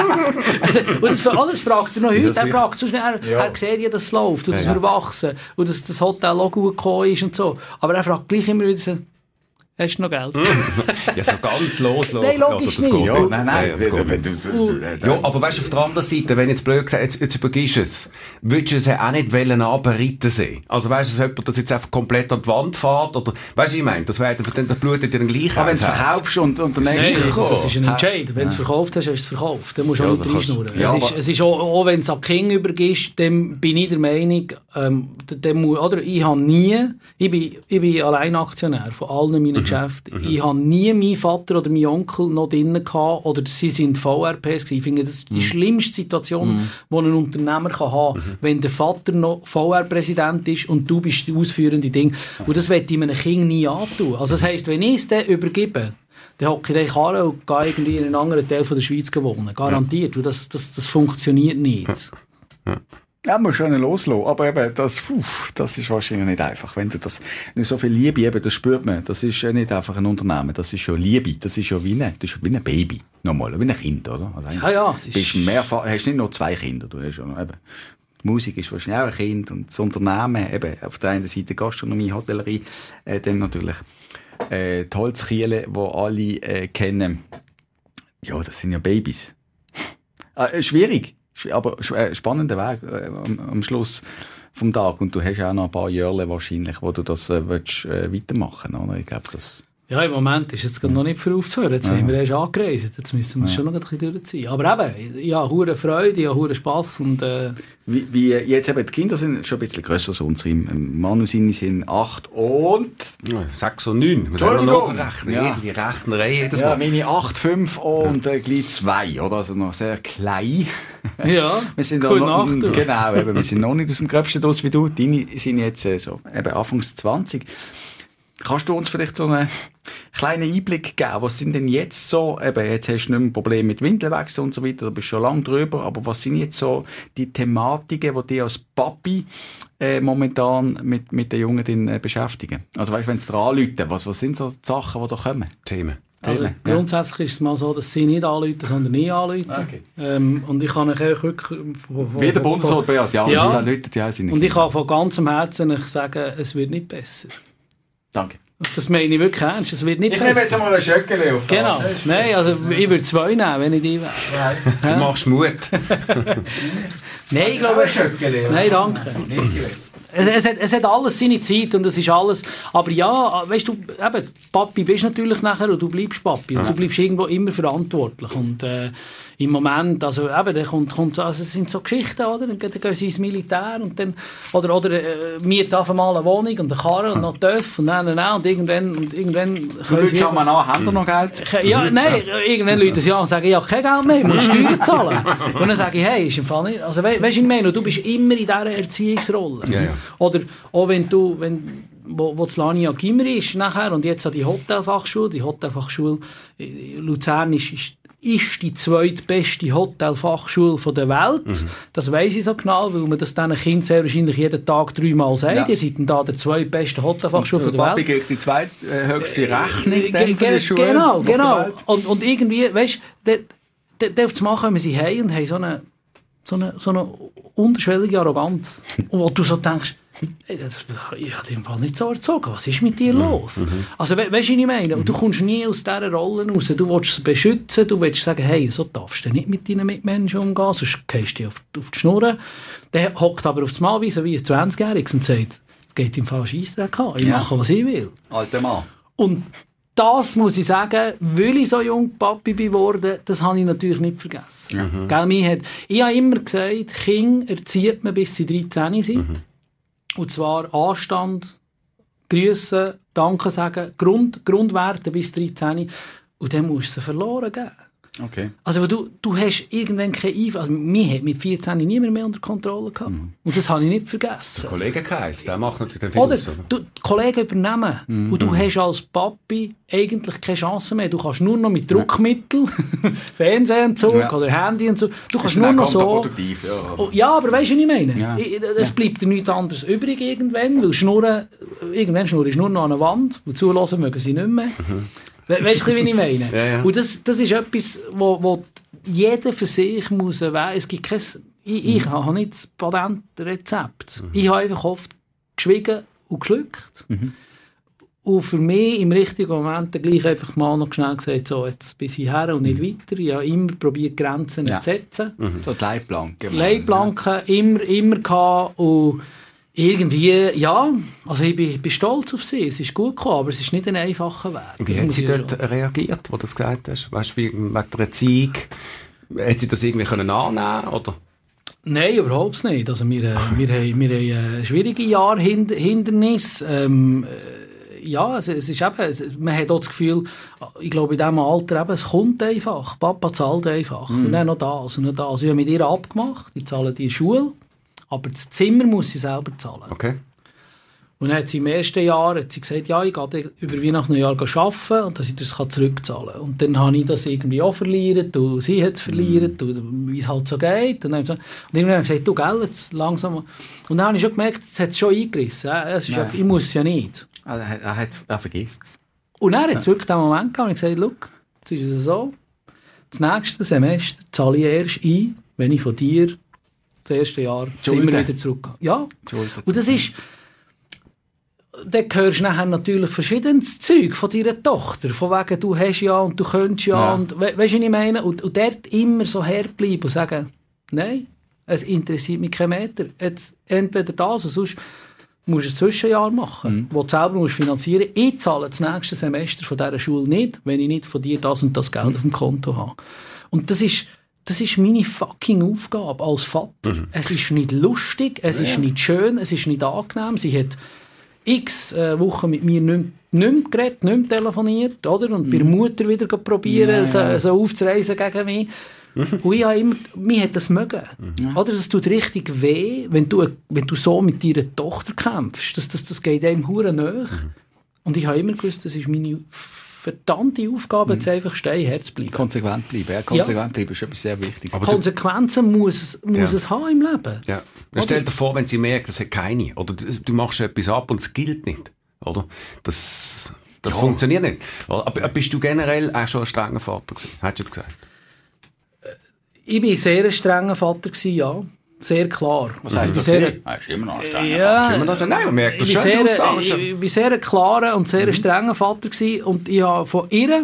Und das fragt er noch heute. Er fragt so schnell, er sieht ja, dass es läuft und dass wir wachsen und dass das Hotel auch gut gekommen ist und so. Aber er fragt gleich immer wieder so, hast du noch Geld? Ja, so ganz los. Nein, logisch nicht. Ja, nein. Ja, aber weißt du, auf der anderen Seite, wenn jetzt blöd gesagt, jetzt übergibst du es, würdest du es auch nicht anbereiten sehen? Also weißt du, dass jemand das jetzt einfach komplett an die Wand fährt? Oder, weißt du, ich meine, das blutet dir dann gleich wenn du es verkaufst und der nächste das ist ein Entscheid. Wenn du es verkauft hast, hast du es verkauft. Dann musst du auch nicht reinschnurren. Es ist auch, wenn du es an King übergibst, dann bin ich der Meinung, ich bin Alleinaktionär von allen meinen Geschäften. Ich habe nie meinen Vater oder meinen Onkel noch drinnen gehabt, oder sie sind VRPs gewesen. Ich finde, das ist die schlimmste Situation, die ein Unternehmer kann haben, wenn der Vater noch VR-Präsident ist und du bist die ausführende Ding. Und das möchte ich meinem Kind nie antun. Also das heisst, wenn ich es dann übergebe, dann hocke ich den Karren und gehe irgendwie in einen anderen Teil von der Schweiz wohnen. Garantiert. Und das funktioniert nicht. Ja, musst du einen loslassen. Aber eben, das ist wahrscheinlich nicht einfach. Wenn du nicht so viel Liebe, eben, das spürt man. Das ist ja nicht einfach ein Unternehmen. Das ist ja Liebe. Das ist ja wie ein Baby. Nochmal, wie ein Kind, oder? Also ja. Du bist hast nicht nur 2 Kinder. Du hast ja eben, die Musik ist wahrscheinlich auch ein Kind. Und das Unternehmen, eben, auf der einen Seite Gastronomie, Hotellerie, dann natürlich, die Holzkiele, die alle kennen. Ja, das sind ja Babys. Schwierig. Aber spannender Weg am Schluss vom Tag. Und du hast auch noch ein paar Jahre wahrscheinlich, wo du das willst, weitermachen willst. Ich glaube, das... Ja, im Moment ist es noch nicht für aufzuhören. Jetzt haben wir erst angereist. Jetzt müssen wir schon noch ein bisschen durchziehen. Aber eben, ja, hure Freude, ja, hure Spass. Und, wie jetzt eben, die Kinder sind schon ein bisschen grösser als unsere. Manu seine sind 8 und... 6 und 9. Muss auch noch nachrechnen. Ja. Die Rechnerei jedes Mal. Ja, meine 8, 5 und gleich 2, oder? Also noch sehr klein. Ja, wir sind noch, genau, eben, wir sind noch nicht aus dem Gröbsten draus wie du. Deine sind jetzt so eben Anfangs 20. Kannst du uns vielleicht so einen kleinen Einblick geben? Was sind denn jetzt so, eben, jetzt hast du nicht mehr ein Problem mit Windelwechsel und so weiter, da bist du schon lange drüber, aber was sind jetzt so die Thematiken, die dich als Papi momentan mit den Jungen beschäftigen? Also weißt du, wenn sie dir anrufen, was sind so die Sachen, die da kommen? Themen. Also grundsätzlich ist es mal so, dass sie nicht anrufen, sondern nie anrufen. Okay. Und ich kann euch wirklich... Wie der Bundesrat Beat, ja. Und ich kann von ganzem Herzen sagen, es wird nicht besser. Danke. Das meine ich wirklich ernst, es wird nicht besser. Ich nehme jetzt einmal ein Schöckchen auf das. Genau. Nein, also ich würde 2 nehmen, wenn ich die wäre. Du machst Mut. Nein, ich glaube... Nein, danke. Es hat alles seine Zeit und es ist alles... Aber ja, weißt du, eben, Papi bist natürlich nachher und du bleibst Papi. Und du bleibst irgendwo immer verantwortlich. Und im Moment, also eben, dann kommt also es sind so Geschichten, oder? Dann gehen sie ins Militär und dann... Oder mieten auf einmal eine Wohnung und eine Karre und noch TÜV und dann und irgendwann... Du willst schon mal an, haben wir noch Geld? Ja, nein, irgendwann Leute sagen, und sagen, ja, kein Geld mehr, ich muss Steuern zahlen. Und dann sage ich, hey, ist im Fall nicht... Also weißt du, ich meine, du bist immer in dieser Erziehungsrolle. Ja. Oder auch wo das Lania Gimmer ist nachher und jetzt an die Hotelfachschule Luzern ist die zweitbeste Hotelfachschule der Welt. Das weiss ich so genau, weil man das diesen Kindern sehr wahrscheinlich jeden Tag 3-mal sagt. Ja. Ihr seid da der zweitbeste Hotelfachschule der Welt. Papi kriegt die zweithöchste Rechnung für die Schule. Genau. Und irgendwie, weißt du, auf das Mal kommen sie heim und haben so eine unterschwellige Arroganz. Und wo du so denkst, ich habe dich im Fall nicht so erzogen. Was ist mit dir los? Also, weißt du, was ich meine? Und du kommst nie aus dieser Rolle raus. Du willst es beschützen, du willst sagen, hey, so darfst du nicht mit deinen Mitmenschen umgehen, sonst gehst du auf die Schnur. Der hockt aber aufs Mal wie ein 20-Jähriges und sagt, es geht im Fall Scheissdreck an, ich mache, was ich will. Alter Mann. Und das muss ich sagen, weil ich so jung Papi geworden, das habe ich natürlich nicht vergessen. Ich habe immer gesagt, Kinder erzieht man, bis sie 13 sind. Und zwar Anstand, Grüssen, Danke sagen, Grundwerte bis 13. Und dann musst du sie verloren geben. Okay. Also du hast irgendwann keinen Einfluss. Also, mich hat mit 14 niemand mehr unter Kontrolle gehabt. Und das habe ich nicht vergessen. Der Kollege geheißen, der macht natürlich den Film. Oder die Kollegen übernehmen. Und du hast als Papi eigentlich keine Chance mehr. Du kannst nur noch mit Druckmitteln, Fernsehentzug oder Handyentzug, du kannst nur noch so... Ja, aber weißt du, was ich meine? Es bleibt dir nichts anderes übrig irgendwann, weil irgendwann schnurren ist nur noch an der Wand, und zuhören mögen sie nicht mehr. Weißt du, wie ich meine? Ja. Und das ist etwas, wo jeder für sich muss wählen. Es gibt kein... Ich habe nicht das Patentrezept. Ich habe einfach oft geschwiegen und geschluckt. Und für mich im richtigen Moment dann gleich einfach mal noch schnell gesagt, so, jetzt bis hierher und nicht weiter. Ich habe immer probiert, Grenzen zu setzen. So die Leitplanken. Leitplanken immer gehabt. Und irgendwie, ja, also ich bin stolz auf sie. Es ist gut gekommen, aber es ist nicht ein einfacher Weg. Wie hat sie dort reagiert, wo du das gesagt hast? Weißt du, wegen der Erziehung? Hat sie das irgendwie annehmen oder? Nein, überhaupt nicht. Also wir haben schwierige Jahre Hindernis. Ja, es ist eben, man hat auch das Gefühl, ich glaube in diesem Alter eben, es kommt einfach. Papa zahlt einfach. Und dann noch das und noch das. Ich habe mit ihr abgemacht, ich zahle die Schule, aber das Zimmer muss sie selber zahlen. Okay. Und dann hat sie im ersten Jahr gesagt, ja, ich gehe über Weihnachten ein Jahr arbeiten und dass ich das zurückzahlen kann. Und dann habe ich das irgendwie auch verliert und sie hat es verliert, wie es halt so geht. Und irgendwann habe ich gesagt, du, gell, jetzt langsam. Und dann habe ich schon gemerkt, es hat es schon eingerissen. Es ist ja, ich muss es ja nicht. Also er vergisst es. Und dann hat es wirklich den Moment gehabt und ich gesagt, schau, jetzt ist es so, das nächste Semester zahle ich erst ein, wenn ich von dir das erste Jahr immer wieder zurückgehe. Ja, und das ist... Dann hörst du nachher natürlich verschiedenes Zeug von deiner Tochter. Von wegen, du hast ja und du könntest ja. Und, weißt du, was ich meine? Und dort immer so herbleiben und sagen, nein, es interessiert mich kein Meter. Jetzt entweder das, oder sonst musst du ein Zwischenjahr machen, wo du selber musst finanzieren musst. Ich zahle das nächste Semester von dieser Schule nicht, wenn ich nicht von dir das und das Geld auf dem Konto habe. Und das ist meine fucking Aufgabe als Vater. Es ist nicht lustig, es ist nicht schön, es ist nicht angenehm. Sie hat x Wochen mit mir nicht mehr geredet, nicht mehr telefoniert, oder? Und bei der Mutter wieder probieren, so aufzureisen gegen mich. Und ich habe immer, mir hat das mögen. Oder? Das tut richtig weh, wenn du so mit deiner Tochter kämpfst. Das geht einem hure nahe. Und ich habe immer gewusst, das ist meine verdammte Aufgabe, jetzt einfach stehen, zu bleiben. Konsequent bleiben. Ja, konsequent bleiben ist etwas sehr Wichtiges. Aber Konsequenzen muss es haben im Leben. Ja. Stell dir vor, wenn sie merkt, das hat keine. Oder du machst etwas ab und es gilt nicht. Oder? Das funktioniert nicht. Aber bist du generell auch schon ein strenger Vater gewesen? Hättest du jetzt gesagt? Ich war sehr ein strenger Vater gewesen, ja. Sehr klar. Was heisst das? Er ist immer noch ein strenger Vater. Nein, man merkt das schon. Ich war sehr ein klarer und sehr strenger Vater gewesen. Und ich habe von ihr,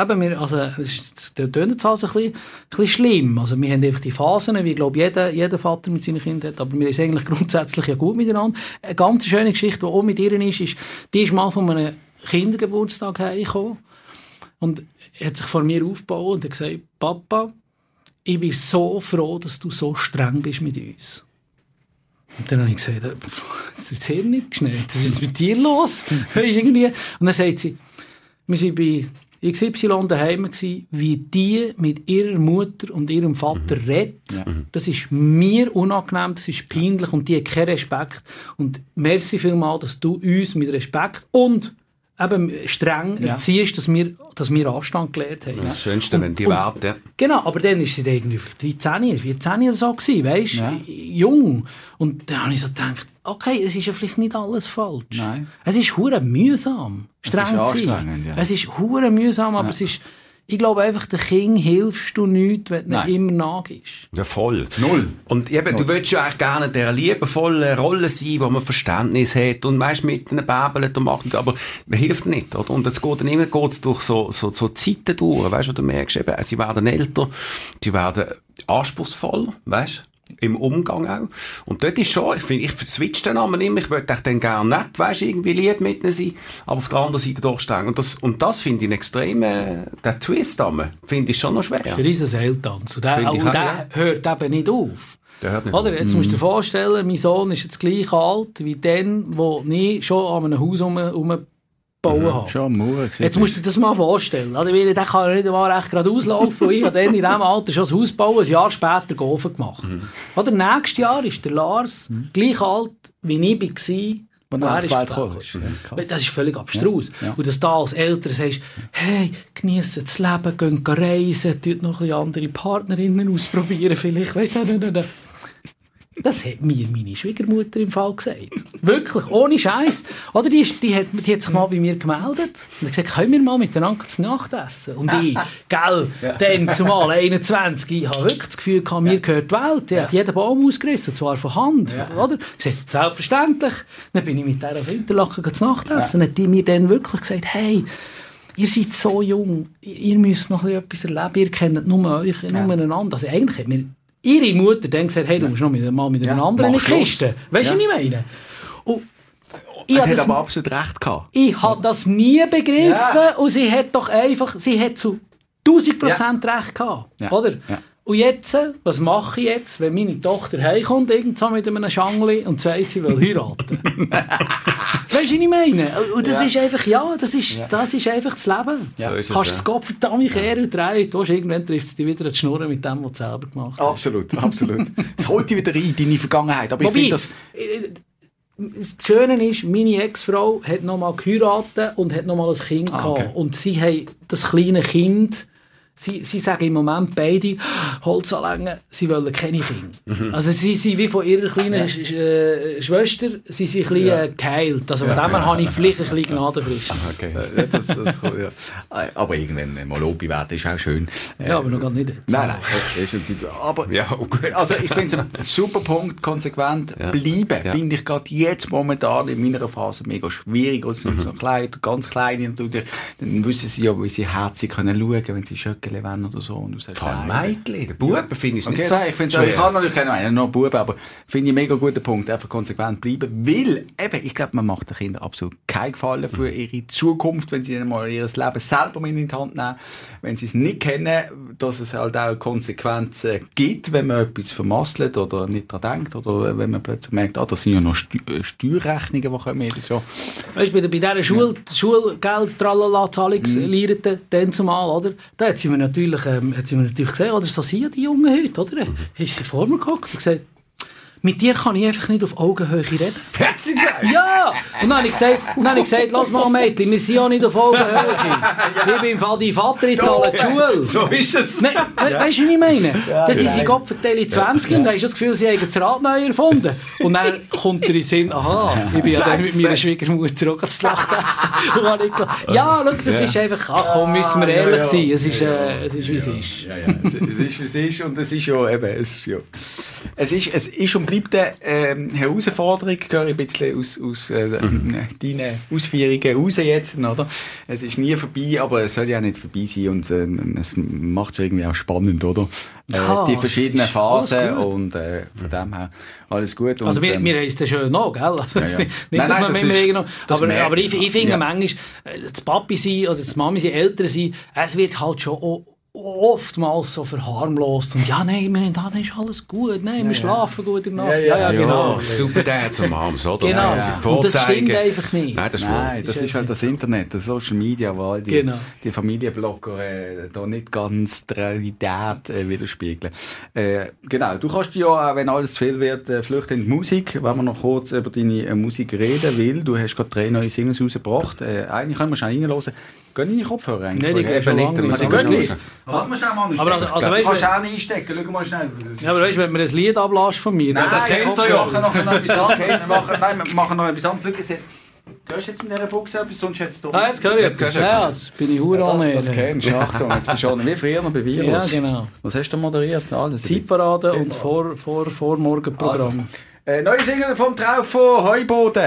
das tönt jetzt also ein bisschen schlimm. Also wir haben einfach die Phasen, wie ich glaube jeder Vater mit seinen Kindern hat, aber wir sind eigentlich grundsätzlich ja gut miteinander. Eine ganz schöne Geschichte, die auch mit ihr ist, die ist mal von einem Kindergeburtstag hergekommen und hat sich vor mir aufgebaut und hat gesagt, Papa, ich bin so froh, dass du so streng bist mit uns. Und dann habe ich gesagt, das ist hier nicht schnell, was ist mit dir los? Und dann sagt sie, wir waren bei XY daheim, wie die mit ihrer Mutter und ihrem Vater redet. Das ist mir unangenehm, das ist peinlich und die hat keinen Respekt. Und merci vielmals, dass du uns mit Respekt und eben streng erziehst, dass wir Anstand gelernt haben. Das Schönste, wenn die Werte. Genau, aber dann war sie irgendwie 13, 14 oder so gewesen, weisst, jung. Und dann habe ich so gedacht, okay, es ist ja vielleicht nicht alles falsch. Nein. Es ist hure mühsam, streng zu sein. Es ist hure mühsam, aber es ist, ich glaube einfach, den Kind hilfst du nicht, wenn du immer nachgehst. Ja, voll. Null. Und eben, du willst ja eigentlich gerne der liebevollen Rolle sein, wo man Verständnis hat und meist mit einer Bäbeln und macht, aber man hilft nicht, oder? Und jetzt geht's durch so Zeiten durch, weißt du, du merkst eben, sie werden älter, sie werden anspruchsvoller, weißt du? Im Umgang auch. Und dort ist schon, ich switch dann aber immer, ich würde dann gerne nicht, weisst, irgendwie lieb mit ihnen sein, aber auf der anderen Seite durchstehen. Und das finde ich einen extremen, der Twist finde ich schon noch schwer. Das ist ein riesen Seiltanz. Und der hört eben nicht auf. Der hört nicht oder? auf. Jetzt musst du dir vorstellen, mein Sohn ist jetzt gleich alt wie den, wo ich schon an einem Haus bauen habe. Schon jetzt musst du dir das mal vorstellen. Der kann ja nicht mal recht gerade auslaufen. Ich habe dann in diesem Alter schon das Haus bauen, ein Jahr später Golfen gemacht. Oder nächstes Jahr ist der Lars gleich alt, wie ich war. Das ist völlig abstrus. Ja. Und dass du als Eltern sagst, hey, geniessen das Leben, gehen reisen, tut noch ein bisschen andere Partnerinnen ausprobieren vielleicht. Weißt du, das hat mir meine Schwiegermutter im Fall gesagt. Wirklich, ohne Scheiß. Oder die hat sich mal bei mir gemeldet und hat gesagt, können wir mal miteinander zu Nacht essen? Und ich, dann zumal 21, ich habe wirklich das Gefühl gehabt, mir gehört die Welt. Die hat jeden Baum ausgerissen, zwar von Hand. Oder? Ich gesagt, selbstverständlich. Dann bin ich mit dieser Hinterlaken zu Nacht essen. Und hat die mir dann wirklich gesagt, hey, ihr seid so jung, ihr müsst noch etwas erleben, ihr kennt nur euch, nur einander. Also eigentlich hat mir ihre Mutter dann gesagt, hey, du musst noch mal mit einem anderen in die Kiste. Weißt du, was ich meine? Und ich hat aber absolut recht gehabt. Ich habe das nie begriffen und sie hat doch einfach, sie hat zu 1000% recht gehabt. Ja. Oder? Ja. Und jetzt, was mache ich jetzt, wenn meine Tochter heimkommt, irgendwann mit einem Schangli und sagt, sie will heiraten? Weißt du, was ich meine? Und das ist einfach, das ist einfach das Leben. Ja. So kannst du das Gott verdammt kehren und drehen, irgendwann trifft es dich wieder an die Schnurren mit dem, was du selber gemacht hast. Absolut. Das holt dich wieder rein, deine Vergangenheit. Aber ich finde das... das Schöne ist, meine Ex-Frau hat nochmal geheiratet und hat nochmal ein Kind gehabt. Okay. Und sie haben das kleine Kind, sie sagen im Moment beide, Holzanlängen, sie wollen keine Kinder. Also sie sind wie von ihrer kleinen Schwester, sie sind ein bisschen geheilt. Also von dem her habe ich vielleicht ein bisschen Gnadenfrist. Okay. Das cool, ja. Aber irgendwann mal Lobby werden ist auch schön. Ja, aber noch gar nicht jetzt. Nein, aber Ja, okay. also ich finde es ein super Punkt, konsequent bleiben, finde ich gerade jetzt momentan in meiner Phase mega schwierig. Also so klein, ganz kleine natürlich, dann wissen sie ja, wie sie herzig können schauen, wenn sie Schöckele wollen oder so. Und du sagst, Kein Mädchen, der Buben finde ich nicht okay, so ich finde ich kann natürlich keine Meinung, noch Buben, aber finde ich einen mega guten Punkt, einfach konsequent bleiben, weil eben, ich glaube, man macht den Kindern absolut keinen Gefallen für ihre Zukunft, wenn sie mal ihr Leben selber in die Hand nehmen, wenn sie es nicht kennen, dass es halt auch Konsequenzen gibt, wenn man etwas vermasselt oder nicht daran denkt oder wenn man plötzlich merkt, das sind ja noch Steuerrechnungen, die kommen jedes Jahr. Weißt du, bei dieser Schulgeld-Tralala-Zahlungslehre, dann zumal, oder? Da hat sie mir natürlich gesehen, oder so sind ja die Jungen heute, oder? Ist sie vor mir geguckt und gesagt, mit dir kann ich einfach nicht auf Augenhöhe reden. Hat sie gesagt? Ja! Und dann habe ich gesagt, lass mal, Mädchen, wir sind ja nicht auf Augenhöhe. Ich bin im Fall dein Vater, ich zahle die Schule. So ist es. Weißt du, wie ich meine? Dann sind sie Gott verteilt 20 und dann hast du das Gefühl, sie haben das Rad neu erfunden. Und dann kommt er in den Sinn, aha, ich bin ja dann mit meiner Schwiegermutter auch zu lachen essen. Ja, schau, das ist einfach, ach komm, müssen wir ehrlich sein. Es ist, wie es ist. Es ist, wie es ist und es ist ja eben, es ist und bleibt eine Herausforderung, höre ich ein bisschen aus deinen Ausführungen raus jetzt, oder? Es ist nie vorbei, aber es soll ja nicht vorbei sein und es macht es irgendwie auch spannend, oder? Die verschiedenen Phasen und von dem her alles gut. Und, also wir haben es dann schön noch, gell? Also nicht, nein, dass man immer aber ich finde ja. manchmal, das Papi sein oder das Mami sein, Eltern sein, es wird halt schon oftmals so verharmlost und ja, nein, dann ist alles gut, nein, wir schlafen gut in der Nacht. Ja, genau. Super Dad zum Moms, oder? Genau, und das stimmt Vorzeigen. einfach nicht. Nein, das ist halt das Internet, das Social Media, wo all die Familienblogger da nicht ganz die Realität widerspiegeln. Genau, du kannst ja auch, wenn alles zu viel wird, flüchten in die Musik, wenn wir noch kurz über deine Musik reden, weil du hast gerade 3 neue Singles rausgebracht. Eigentlich können wir schnell reinhören. Gehen deine Kopfhörer eigentlich? Nein, die gehen schon lange nicht. Die gehen nicht. Warte mal schnell mal einstecken. Aber, also, weißt, kannst du auch nicht einstecken, schau mal schnell. Ja, aber weißt du, wenn man ein Lied ablässt von mir... Nein, das kennt er ja. Wir machen noch etwas anderes. Wir machen noch etwas anderes. Hörst du jetzt in dieser Fuchs etwas, sonst jetzt... Ah, jetzt höre ich etwas. Ja, jetzt bin ich verdammt Das kennst du, Achtung, jetzt bist du schon wie früher noch bei Virus. Ja, genau. Was hast du moderiert? Alles. Zeitparade und Vormorgenprogramm. Also, neue Single vom Trauf von Heuboden.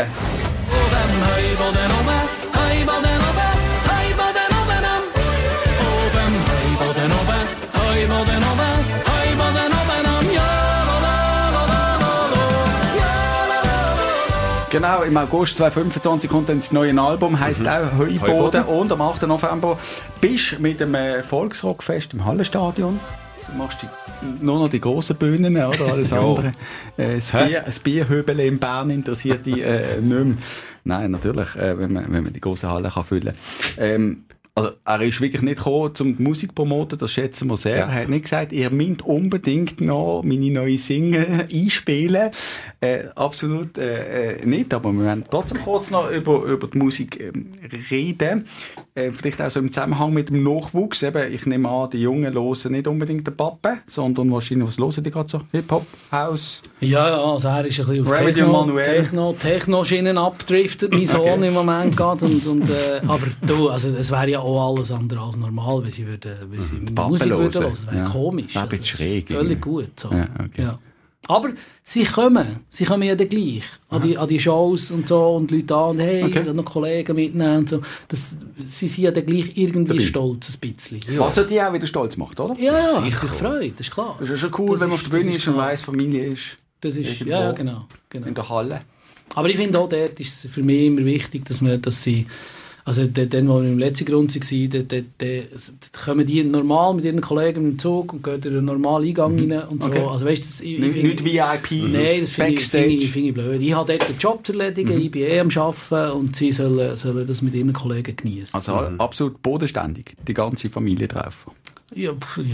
Genau, im August 2025 kommt dann das neue Album, heisst auch Heuboden. Und am 8. November bist du mit dem Volksrockfest im Hallenstadion. Du machst nur noch die grossen Bühnen, oder? Alles andere. Das Bierhöbel in Bern interessiert dich nicht mehr. Nein, natürlich, wenn man die grossen Hallen kann füllen kann. Also, er ist wirklich nicht gekommen, um die Musik zu promoten, das schätzen wir sehr. Er hat nicht gesagt, ihr müsst unbedingt noch meine neue Single einspielen. Absolut nicht, aber wir werden trotzdem kurz noch über die Musik reden. Vielleicht auch so im Zusammenhang mit dem Nachwuchs. Eben, ich nehme an, die Jungen hören nicht unbedingt den Pappe, sondern wahrscheinlich, was hören die gerade so? Hip-Hop, House? Ja, also er ist ein bisschen auf Techno-Schienen abgedriftet, mein Sohn im Moment gerade. Aber du, also es wäre ja auch alles andere als normal, wenn sie Musik hören. Das wäre komisch. Das wäre schräg. Völlig gut. So. Ja, okay. Ja. Aber sie kommen ja dann gleich an die Shows und so und Leute an und hey, ich noch Kollegen mitnehmen und so. Sie sind ja dann gleich irgendwie stolz ein bisschen. Ja. Was die auch wieder stolz macht, oder? Ja, ich freue, das ist klar. Das ist ja schon cool, wenn man auf der Bühne ist und weiss, Familie ist. Das ist, ja, genau. In der Halle. Aber ich finde auch, dort ist es für mich immer wichtig, dass sie also dann, wo wir im letzten Grund waren, kommen die normal mit ihren Kollegen im Zug und gehen durch einen normalen Eingang rein und so. Okay. Also, weißt, nicht VIP, nein, das finde ich blöd. Ich habe dort einen Job zu erledigen, ich bin am Arbeiten und sie sollen das mit ihren Kollegen genießen. Also absolut bodenständig, die ganze Familie drauf. Ja.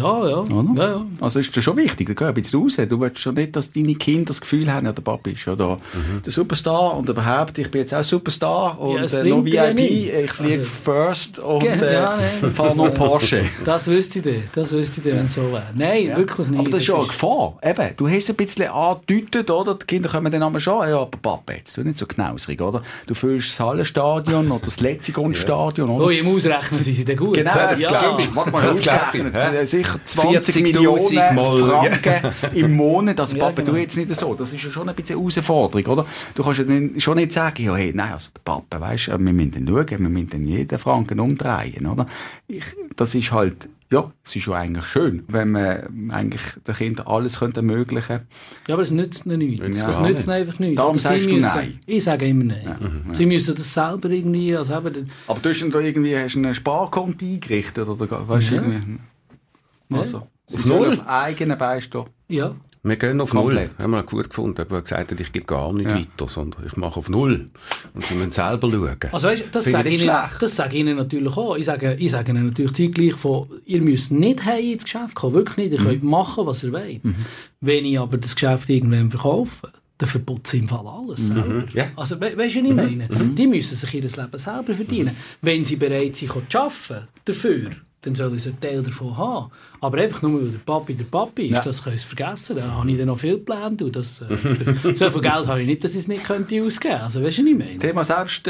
Oder? Also ist das schon wichtig, da geh ein bisschen raus. Du willst schon nicht, dass deine Kinder das Gefühl haben, ja, der Papa ist ja da der Superstar und überhaupt, ich bin jetzt auch Superstar und noch VIP, ich fliege First und fahre noch Porsche. Das wüsste ich, wenn es so wäre. Nein, wirklich nicht. Aber das ist ja eine Gefahr. Eben, du hast ein bisschen angedeutet, oder? Die Kinder kommen dann einmal schon, ja, aber Papa, jetzt tu nicht so knausrig, oder? Du füllst das Hallenstadion oder das Letzigon-Stadion, oder? Oh, im Ausrechnen sind sie dann gut. Genau, warte mal, ausgerechnet. Sicher 20 Millionen Franken im Monat. Also Papa, du jetzt nicht so. Das ist ja schon ein bisschen eine Herausforderung, oder? Du kannst ja dann schon nicht sagen, ja, hey, nein, also der Papa, weisst, wir müssen dann schauen, wir müssen dann jeden Franken umdrehen, oder? Das ist halt, ja, es ist ja eigentlich schön, wenn man eigentlich den Kindern alles ermöglichen könnte. Ja, aber es nützt ihnen nichts. Es nützt ihnen einfach nichts. Darum sagst du nein. Ich sage immer nein. Ja. Sie müssen das selber irgendwie... Also aber du hast da irgendwie ein Sparkonto eingerichtet, oder weißt du, irgendwie... Also, auf Null? Auf eigenen Beistehen. Ja. Wir gehen auf Null. Haben wir gut gefunden. Er hat gesagt, ich gebe gar nicht weiter, sondern ich mache auf Null. Und sie müssen selber schauen. Also weißt, das sage ich Ihnen natürlich auch. Ich sage Ihnen natürlich zeitgleich von, ihr müsst nicht heim ins Geschäft kommen. Wirklich nicht. Ihr könnt machen, was ihr wollt. Wenn ich aber das Geschäft irgendwann verkaufe, dann verputze ich im Fall alles selber. Ja. Also weißt du, was ich meine? Die müssen sich ihr Leben selber verdienen. Wenn sie bereit sind, zu arbeiten dafür, dann sollen sie einen Teil davon haben. Aber einfach nur, weil der Papi ist, das können sie vergessen. Da habe ich dann noch viel geplant. So viel Geld habe ich nicht, dass ich es nicht könnte ausgeben könnte. Also weißt du, was ich meine? Thema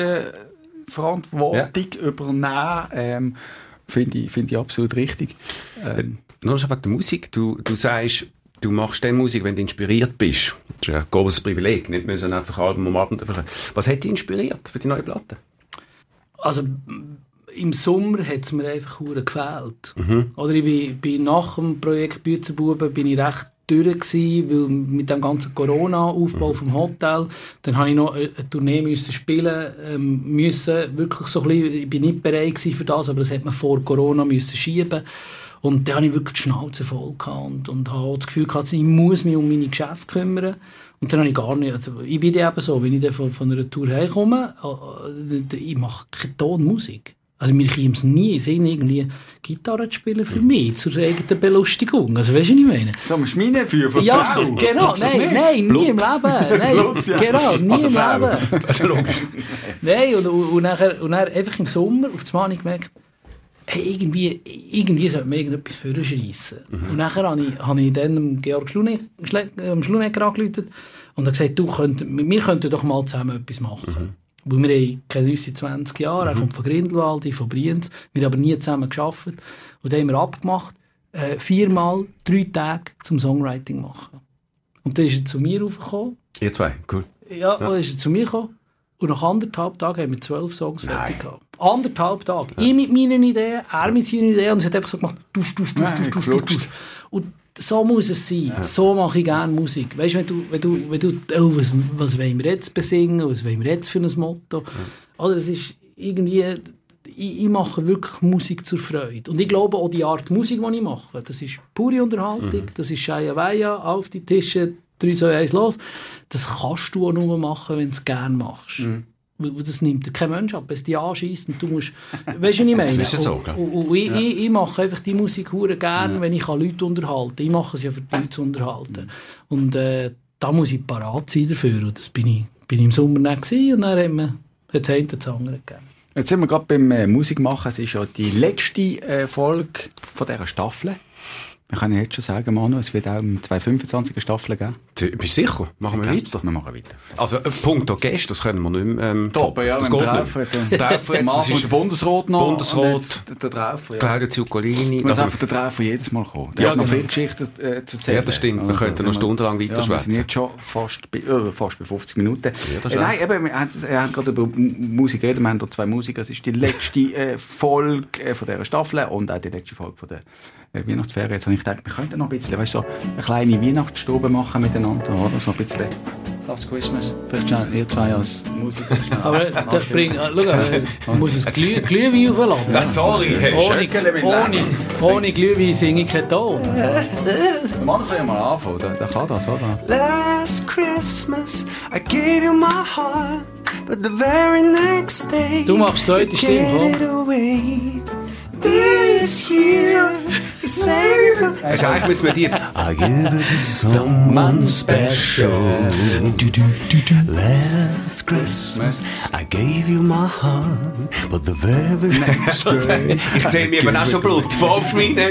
Selbstverantwortung übernehmen, finde ich absolut richtig. Nur schon wegen der Musik. Du sagst, du machst dann Musik, wenn du inspiriert bist. Das ist ein großes Privileg. Nicht müssen einfach Album um Abend verkaufen. Was hat dich inspiriert für die neue Platte? Also im Sommer hat es mir einfach gefehlt. Oder ich bin nach dem Projekt Büzenbuben bin ich recht durch gewesen, weil mit dem ganzen Corona-Aufbau vom Hotel, dann habe ich noch eine Tournee müssen spielen müssen, wirklich so ein bisschen, ich bin nicht bereit gewesen für das, aber das hat man vor Corona müssen schieben. Und dann hatte ich wirklich die Schnauze voll gehabt und habe auch das Gefühl gehabt, ich muss mich um meine Geschäfte kümmern. Und dann habe ich gar nicht, also ich bin eben so, wenn ich dann von einer Tour herkomme, ich mache keine Tonmusik. Also mir käme es nie in Sinn, irgendwie Gitarre zu spielen für mich, zur eigenen Belustigung. Also weißt du, was ich meine? So ein Schmine für Frau? Ja, genau. Nein, nie im Leben. Nein, Blut, ja. Genau, nie also im Leben. Also logisch. Nein, und dann einfach im Sommer, auf das Mal habe ich gemerkt, hey, irgendwie sollte man irgendetwas vorschreissen. Und nachher habe ich dann Georg Schlunecker angerufen und er gesagt, wir könnten doch mal zusammen etwas machen. Weil wir kennen uns seit 20 Jahren, er kommt von Grindelwald, ich von Brienz, wir haben aber nie zusammen gearbeitet. Und dann haben wir abgemacht, 4-mal 3 Tage zum Songwriting machen. Und dann ist er zu mir raufgekommen. Ihr zwei, cool. Ja, dann ist er zu mir gekommen. Und nach 1,5 Tagen haben wir 12 Songs fertig gehabt. 1,5 Tage. Ich mit meinen Ideen, er mit seinen Ideen. Und es hat einfach so gemacht, dusch. Und so muss es sein. Ja. So mache ich gerne Musik. Weißt du, wenn du was wollen wir jetzt besingen, was wollen wir jetzt für ein Motto? Ja. Oder es ist irgendwie, ich mache wirklich Musik zur Freude. Und ich glaube auch die Art Musik, die ich mache, das ist pure Unterhaltung, das ist Scheia Weia, auf die Tische, 3, 2, 1, los. Das kannst du auch nur machen, wenn du es gerne machst. Das nimmt dir kein Mensch ab, wenn es dich anscheisst und du musst... Weißt du, was ich meine? Das ist so, ich mache einfach die Musik sehr gerne, wenn ich Leute unterhalten kann. Ich mache es ja für die Leute zu unterhalten. Und da muss ich parat sein dafür. Und das bin ich im Sommer nicht gewesen, und dann hat es einen das andere gegeben. Jetzt sind wir gerade beim Musikmachen. Es ist ja die letzte Folge von dieser Staffel. Wir können jetzt schon sagen, Manu, es wird auch im 2025 eine Staffel geben. Bist du sicher? Machen wir weiter? Wir machen weiter. Also, Punkt Gäste, das können wir nicht mehr toppen. Ja, das geht nicht. Der Markus Bundesrot noch. Bundesrot. Der Traufer, ja. Claudia Zuccolini. Du musst einfach der Traufer jedes Mal kommen. Der hat noch viele Geschichten zu erzählen. Ja, das stimmt. Wir könnten noch stundenlang weiter schwätzen. Wir sind jetzt schon fast bei 50 Minuten. Ja, nein, eben, wir haben gerade über Musik geredet. Wir haben da 2 Musiker. Es ist die letzte Folge von dieser Staffel und auch die letzte Folge von der Weihnachtsferien. Jetzt habe ich gedacht, wir könnten noch ein bisschen, weißt du, so eine kleine Weihnachtsstube machen miteinander, oder? So ein bisschen Last Christmas. Vielleicht schon ihr 2 als Musiker. Aber das bringt, schau, man muss ein Glühwein aufladen. Ja, sorry. Ohne Glühwein singe ich keinen Ton. Der Mann kann ja mal anfangen, der kann das, oder? Last Christmas, I gave you my heart, but the very next day, du machst zweite Stimme, this year. Also eigentlich müssen wir die... I give it to someone special. Last Christmas I gave you my heart, but the very next day Ich sehe mir eben auch schon Blut. Voll Schweine.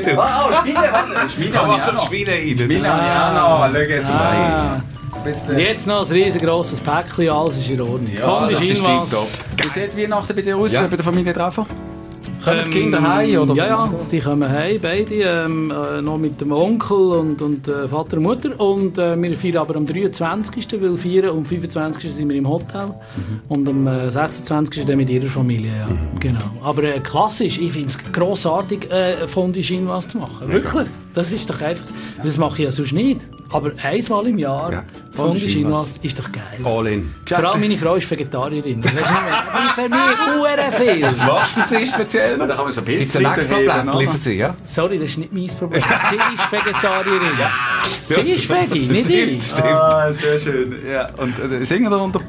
Schmiede Da macht das Schweine rein. Schmiede habe ich auch noch. Schau jetzt mal. Jetzt noch ein riesengroßes Päckchen, alles ist in Ordnung. Ja, das ist was. tipptopp. Wie sieht Weihnachten bei dir aus, Ja. bei der Familie drauf? Kommen die Kinder heim? Oder? Ja, die kommen heim, beide, noch mit dem Onkel und Vater und Mutter. Und wir feiern aber am 23., weil 4 und 25. sind wir im Hotel. Und am 26. dann mit ihrer Familie, ja. Genau. Aber klassisch, ich finde es grossartig, Fondue Chinoise zu machen. Wirklich. Das ist doch einfach, das mache ich ja sonst nicht. Aber einmal im Jahr, Ja. Fondue Chinoise ist doch geil. All in. Vor allem meine Frau ist Vegetarierin. Das ist für mich verdammt viel. Was machst du für sie speziell? Da kann man so ein Gibt es ein extra Blättchen für sie, ja? Sorry, das ist nicht mein Problem. Sie ist Vegetarierin. Sie ist Veggie, nicht ich. Stimmt. Ah, sehr schön. Ja. Und singen wir unter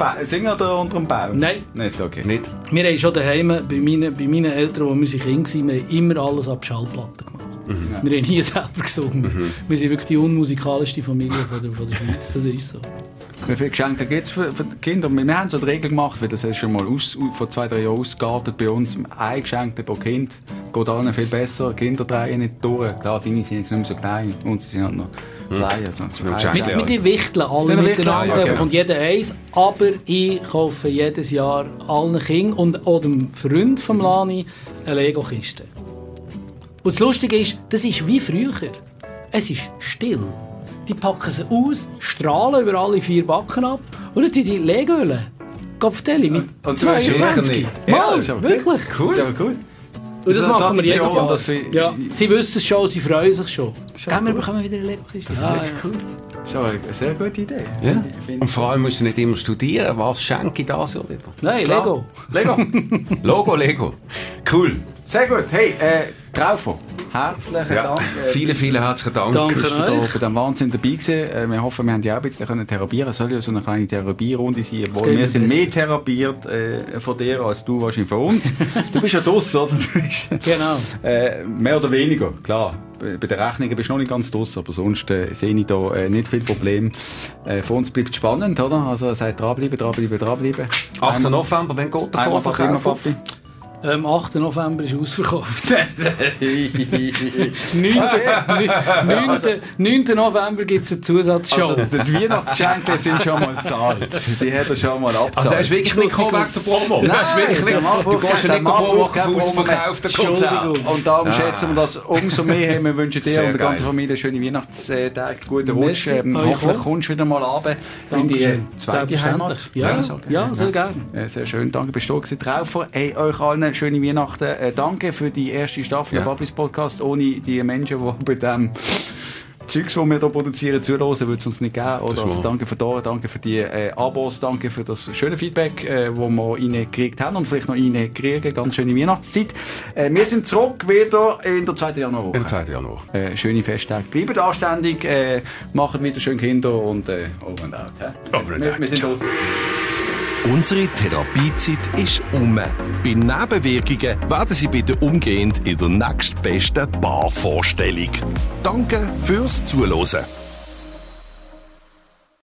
dem Baum? Nein. Nicht, okay. Nicht? Wir haben schon daheim, bei meinen Eltern, als wir Kinder waren, wir haben immer alles ab Schallplatten gemacht. Wir haben nie selber gesungen. Wir sind wirklich die unmusikalischste Familie von der Schweiz. Das ist so. Wie viele Geschenke gibt es für die Kinder? Wir haben so eine Regel gemacht, weil das ist schon mal vor 2-3 Jahren ausgeartet bei uns. Ein Geschenk pro Kind geht allen viel besser. Kinder drehen nicht durch. Klar, deine sind jetzt nicht mehr so klein. Uns sind halt noch klein. Wir die wichteln alle Ja, miteinander, genau. bekommt jeder eins. Aber ich kaufe jedes Jahr allen Kindern und auch dem Freund von Lani eine Lego-Kiste. Und das Lustige ist, das ist wie früher. Es ist still. Die packen sie aus, strahlen über alle 4 Backen ab und dann tun die Lego-Ölen. Kopfdeli mit Und zum Beispiel 22. Ja, Mal, das ist aber wirklich. Cool. Das ist aber cool. Und das ist eine machen wir jedes Tradition, Jahr. dass sie- Ja, sie wissen es schon, sie freuen sich schon. ist Gehen wir cool. bekommen wieder eine Lego-Kiste. Das ist wirklich cool. Das ist aber eine sehr gute Idee. Ja. Ich finde- Und vor allem musst du nicht immer studieren. Was schenke ich das Jahr wieder? Nein, Klar. Lego. Lego. Logo, Lego. Cool. Sehr gut. Hey, Traufer, herzlichen Ja. Dank. Vielen herzlichen Dank. Danke. Bist du da euch. bei diesem Wahnsinn dabei gewesen? Wir hoffen, wir haben dich auch ein bisschen therapieren können. Es soll ja so eine kleine Therapierunde sein. Obwohl geht wir mir sind besser. mehr therapiert von dir, als du wahrscheinlich von uns. Du bist ja draussen, oder? Du bist, Genau. mehr oder weniger, klar. Bei den Rechnungen bist du noch nicht ganz draussen, aber sonst sehe ich da nicht viel Problem. Für uns bleibt es spannend, oder? Also sagt dranbleiben. 8. November, wann geht der Einmal immer, Vorverkauf? Papi. 8. November ist ausverkauft. 9. November gibt es eine Zusatzshow. Also, die Weihnachtsgeschenke sind schon mal gezahlt. Die hat er schon mal abgezahlt. Also er ist wirklich nicht gekommen wegen der Promo? Nein, Er ist wirklich der nicht. Mann Du braucht gehst ja keinen- nicht der Mann Promo braucht machen keinen auf Promo mehr. ausverkauften Konzert. Und darum schätzen wir das umso mehr. Wir wünschen dir Sehr und der ganzen geil. Familie schöne Weihnachtstage, guten Rutsch. Merci, euch Hoffentlich auch. kommst du wieder mal runter in die Dankeschön. zweite Heimat. Ja, sehr gerne. Sehr schön, danke, bist du da gewesen. Traufer, hey, euch allen schöne Weihnachten. Danke für die erste Staffel Ja. der Babys Podcast. Ohne die Menschen, die bei dem Zeugs, das wir hier produzieren, zuhören, würde es uns nicht geben. Oder? Also, danke für da, danke für die Abos, danke für das schöne Feedback, das wir reingekriegt haben und vielleicht noch reinkriegen. Ganz schöne Weihnachtszeit. Wir sind zurück wieder in der 2. Januarwoche. In der 2. Januar. Schöne Festtage. Bleibt anständig, macht wieder schön Kinder und over and out. Wir sind los. Unsere Therapiezeit ist um. Bei Nebenwirkungen werden Sie bitte umgehend in der nächstbesten Barvorstellung. Danke fürs Zuhören.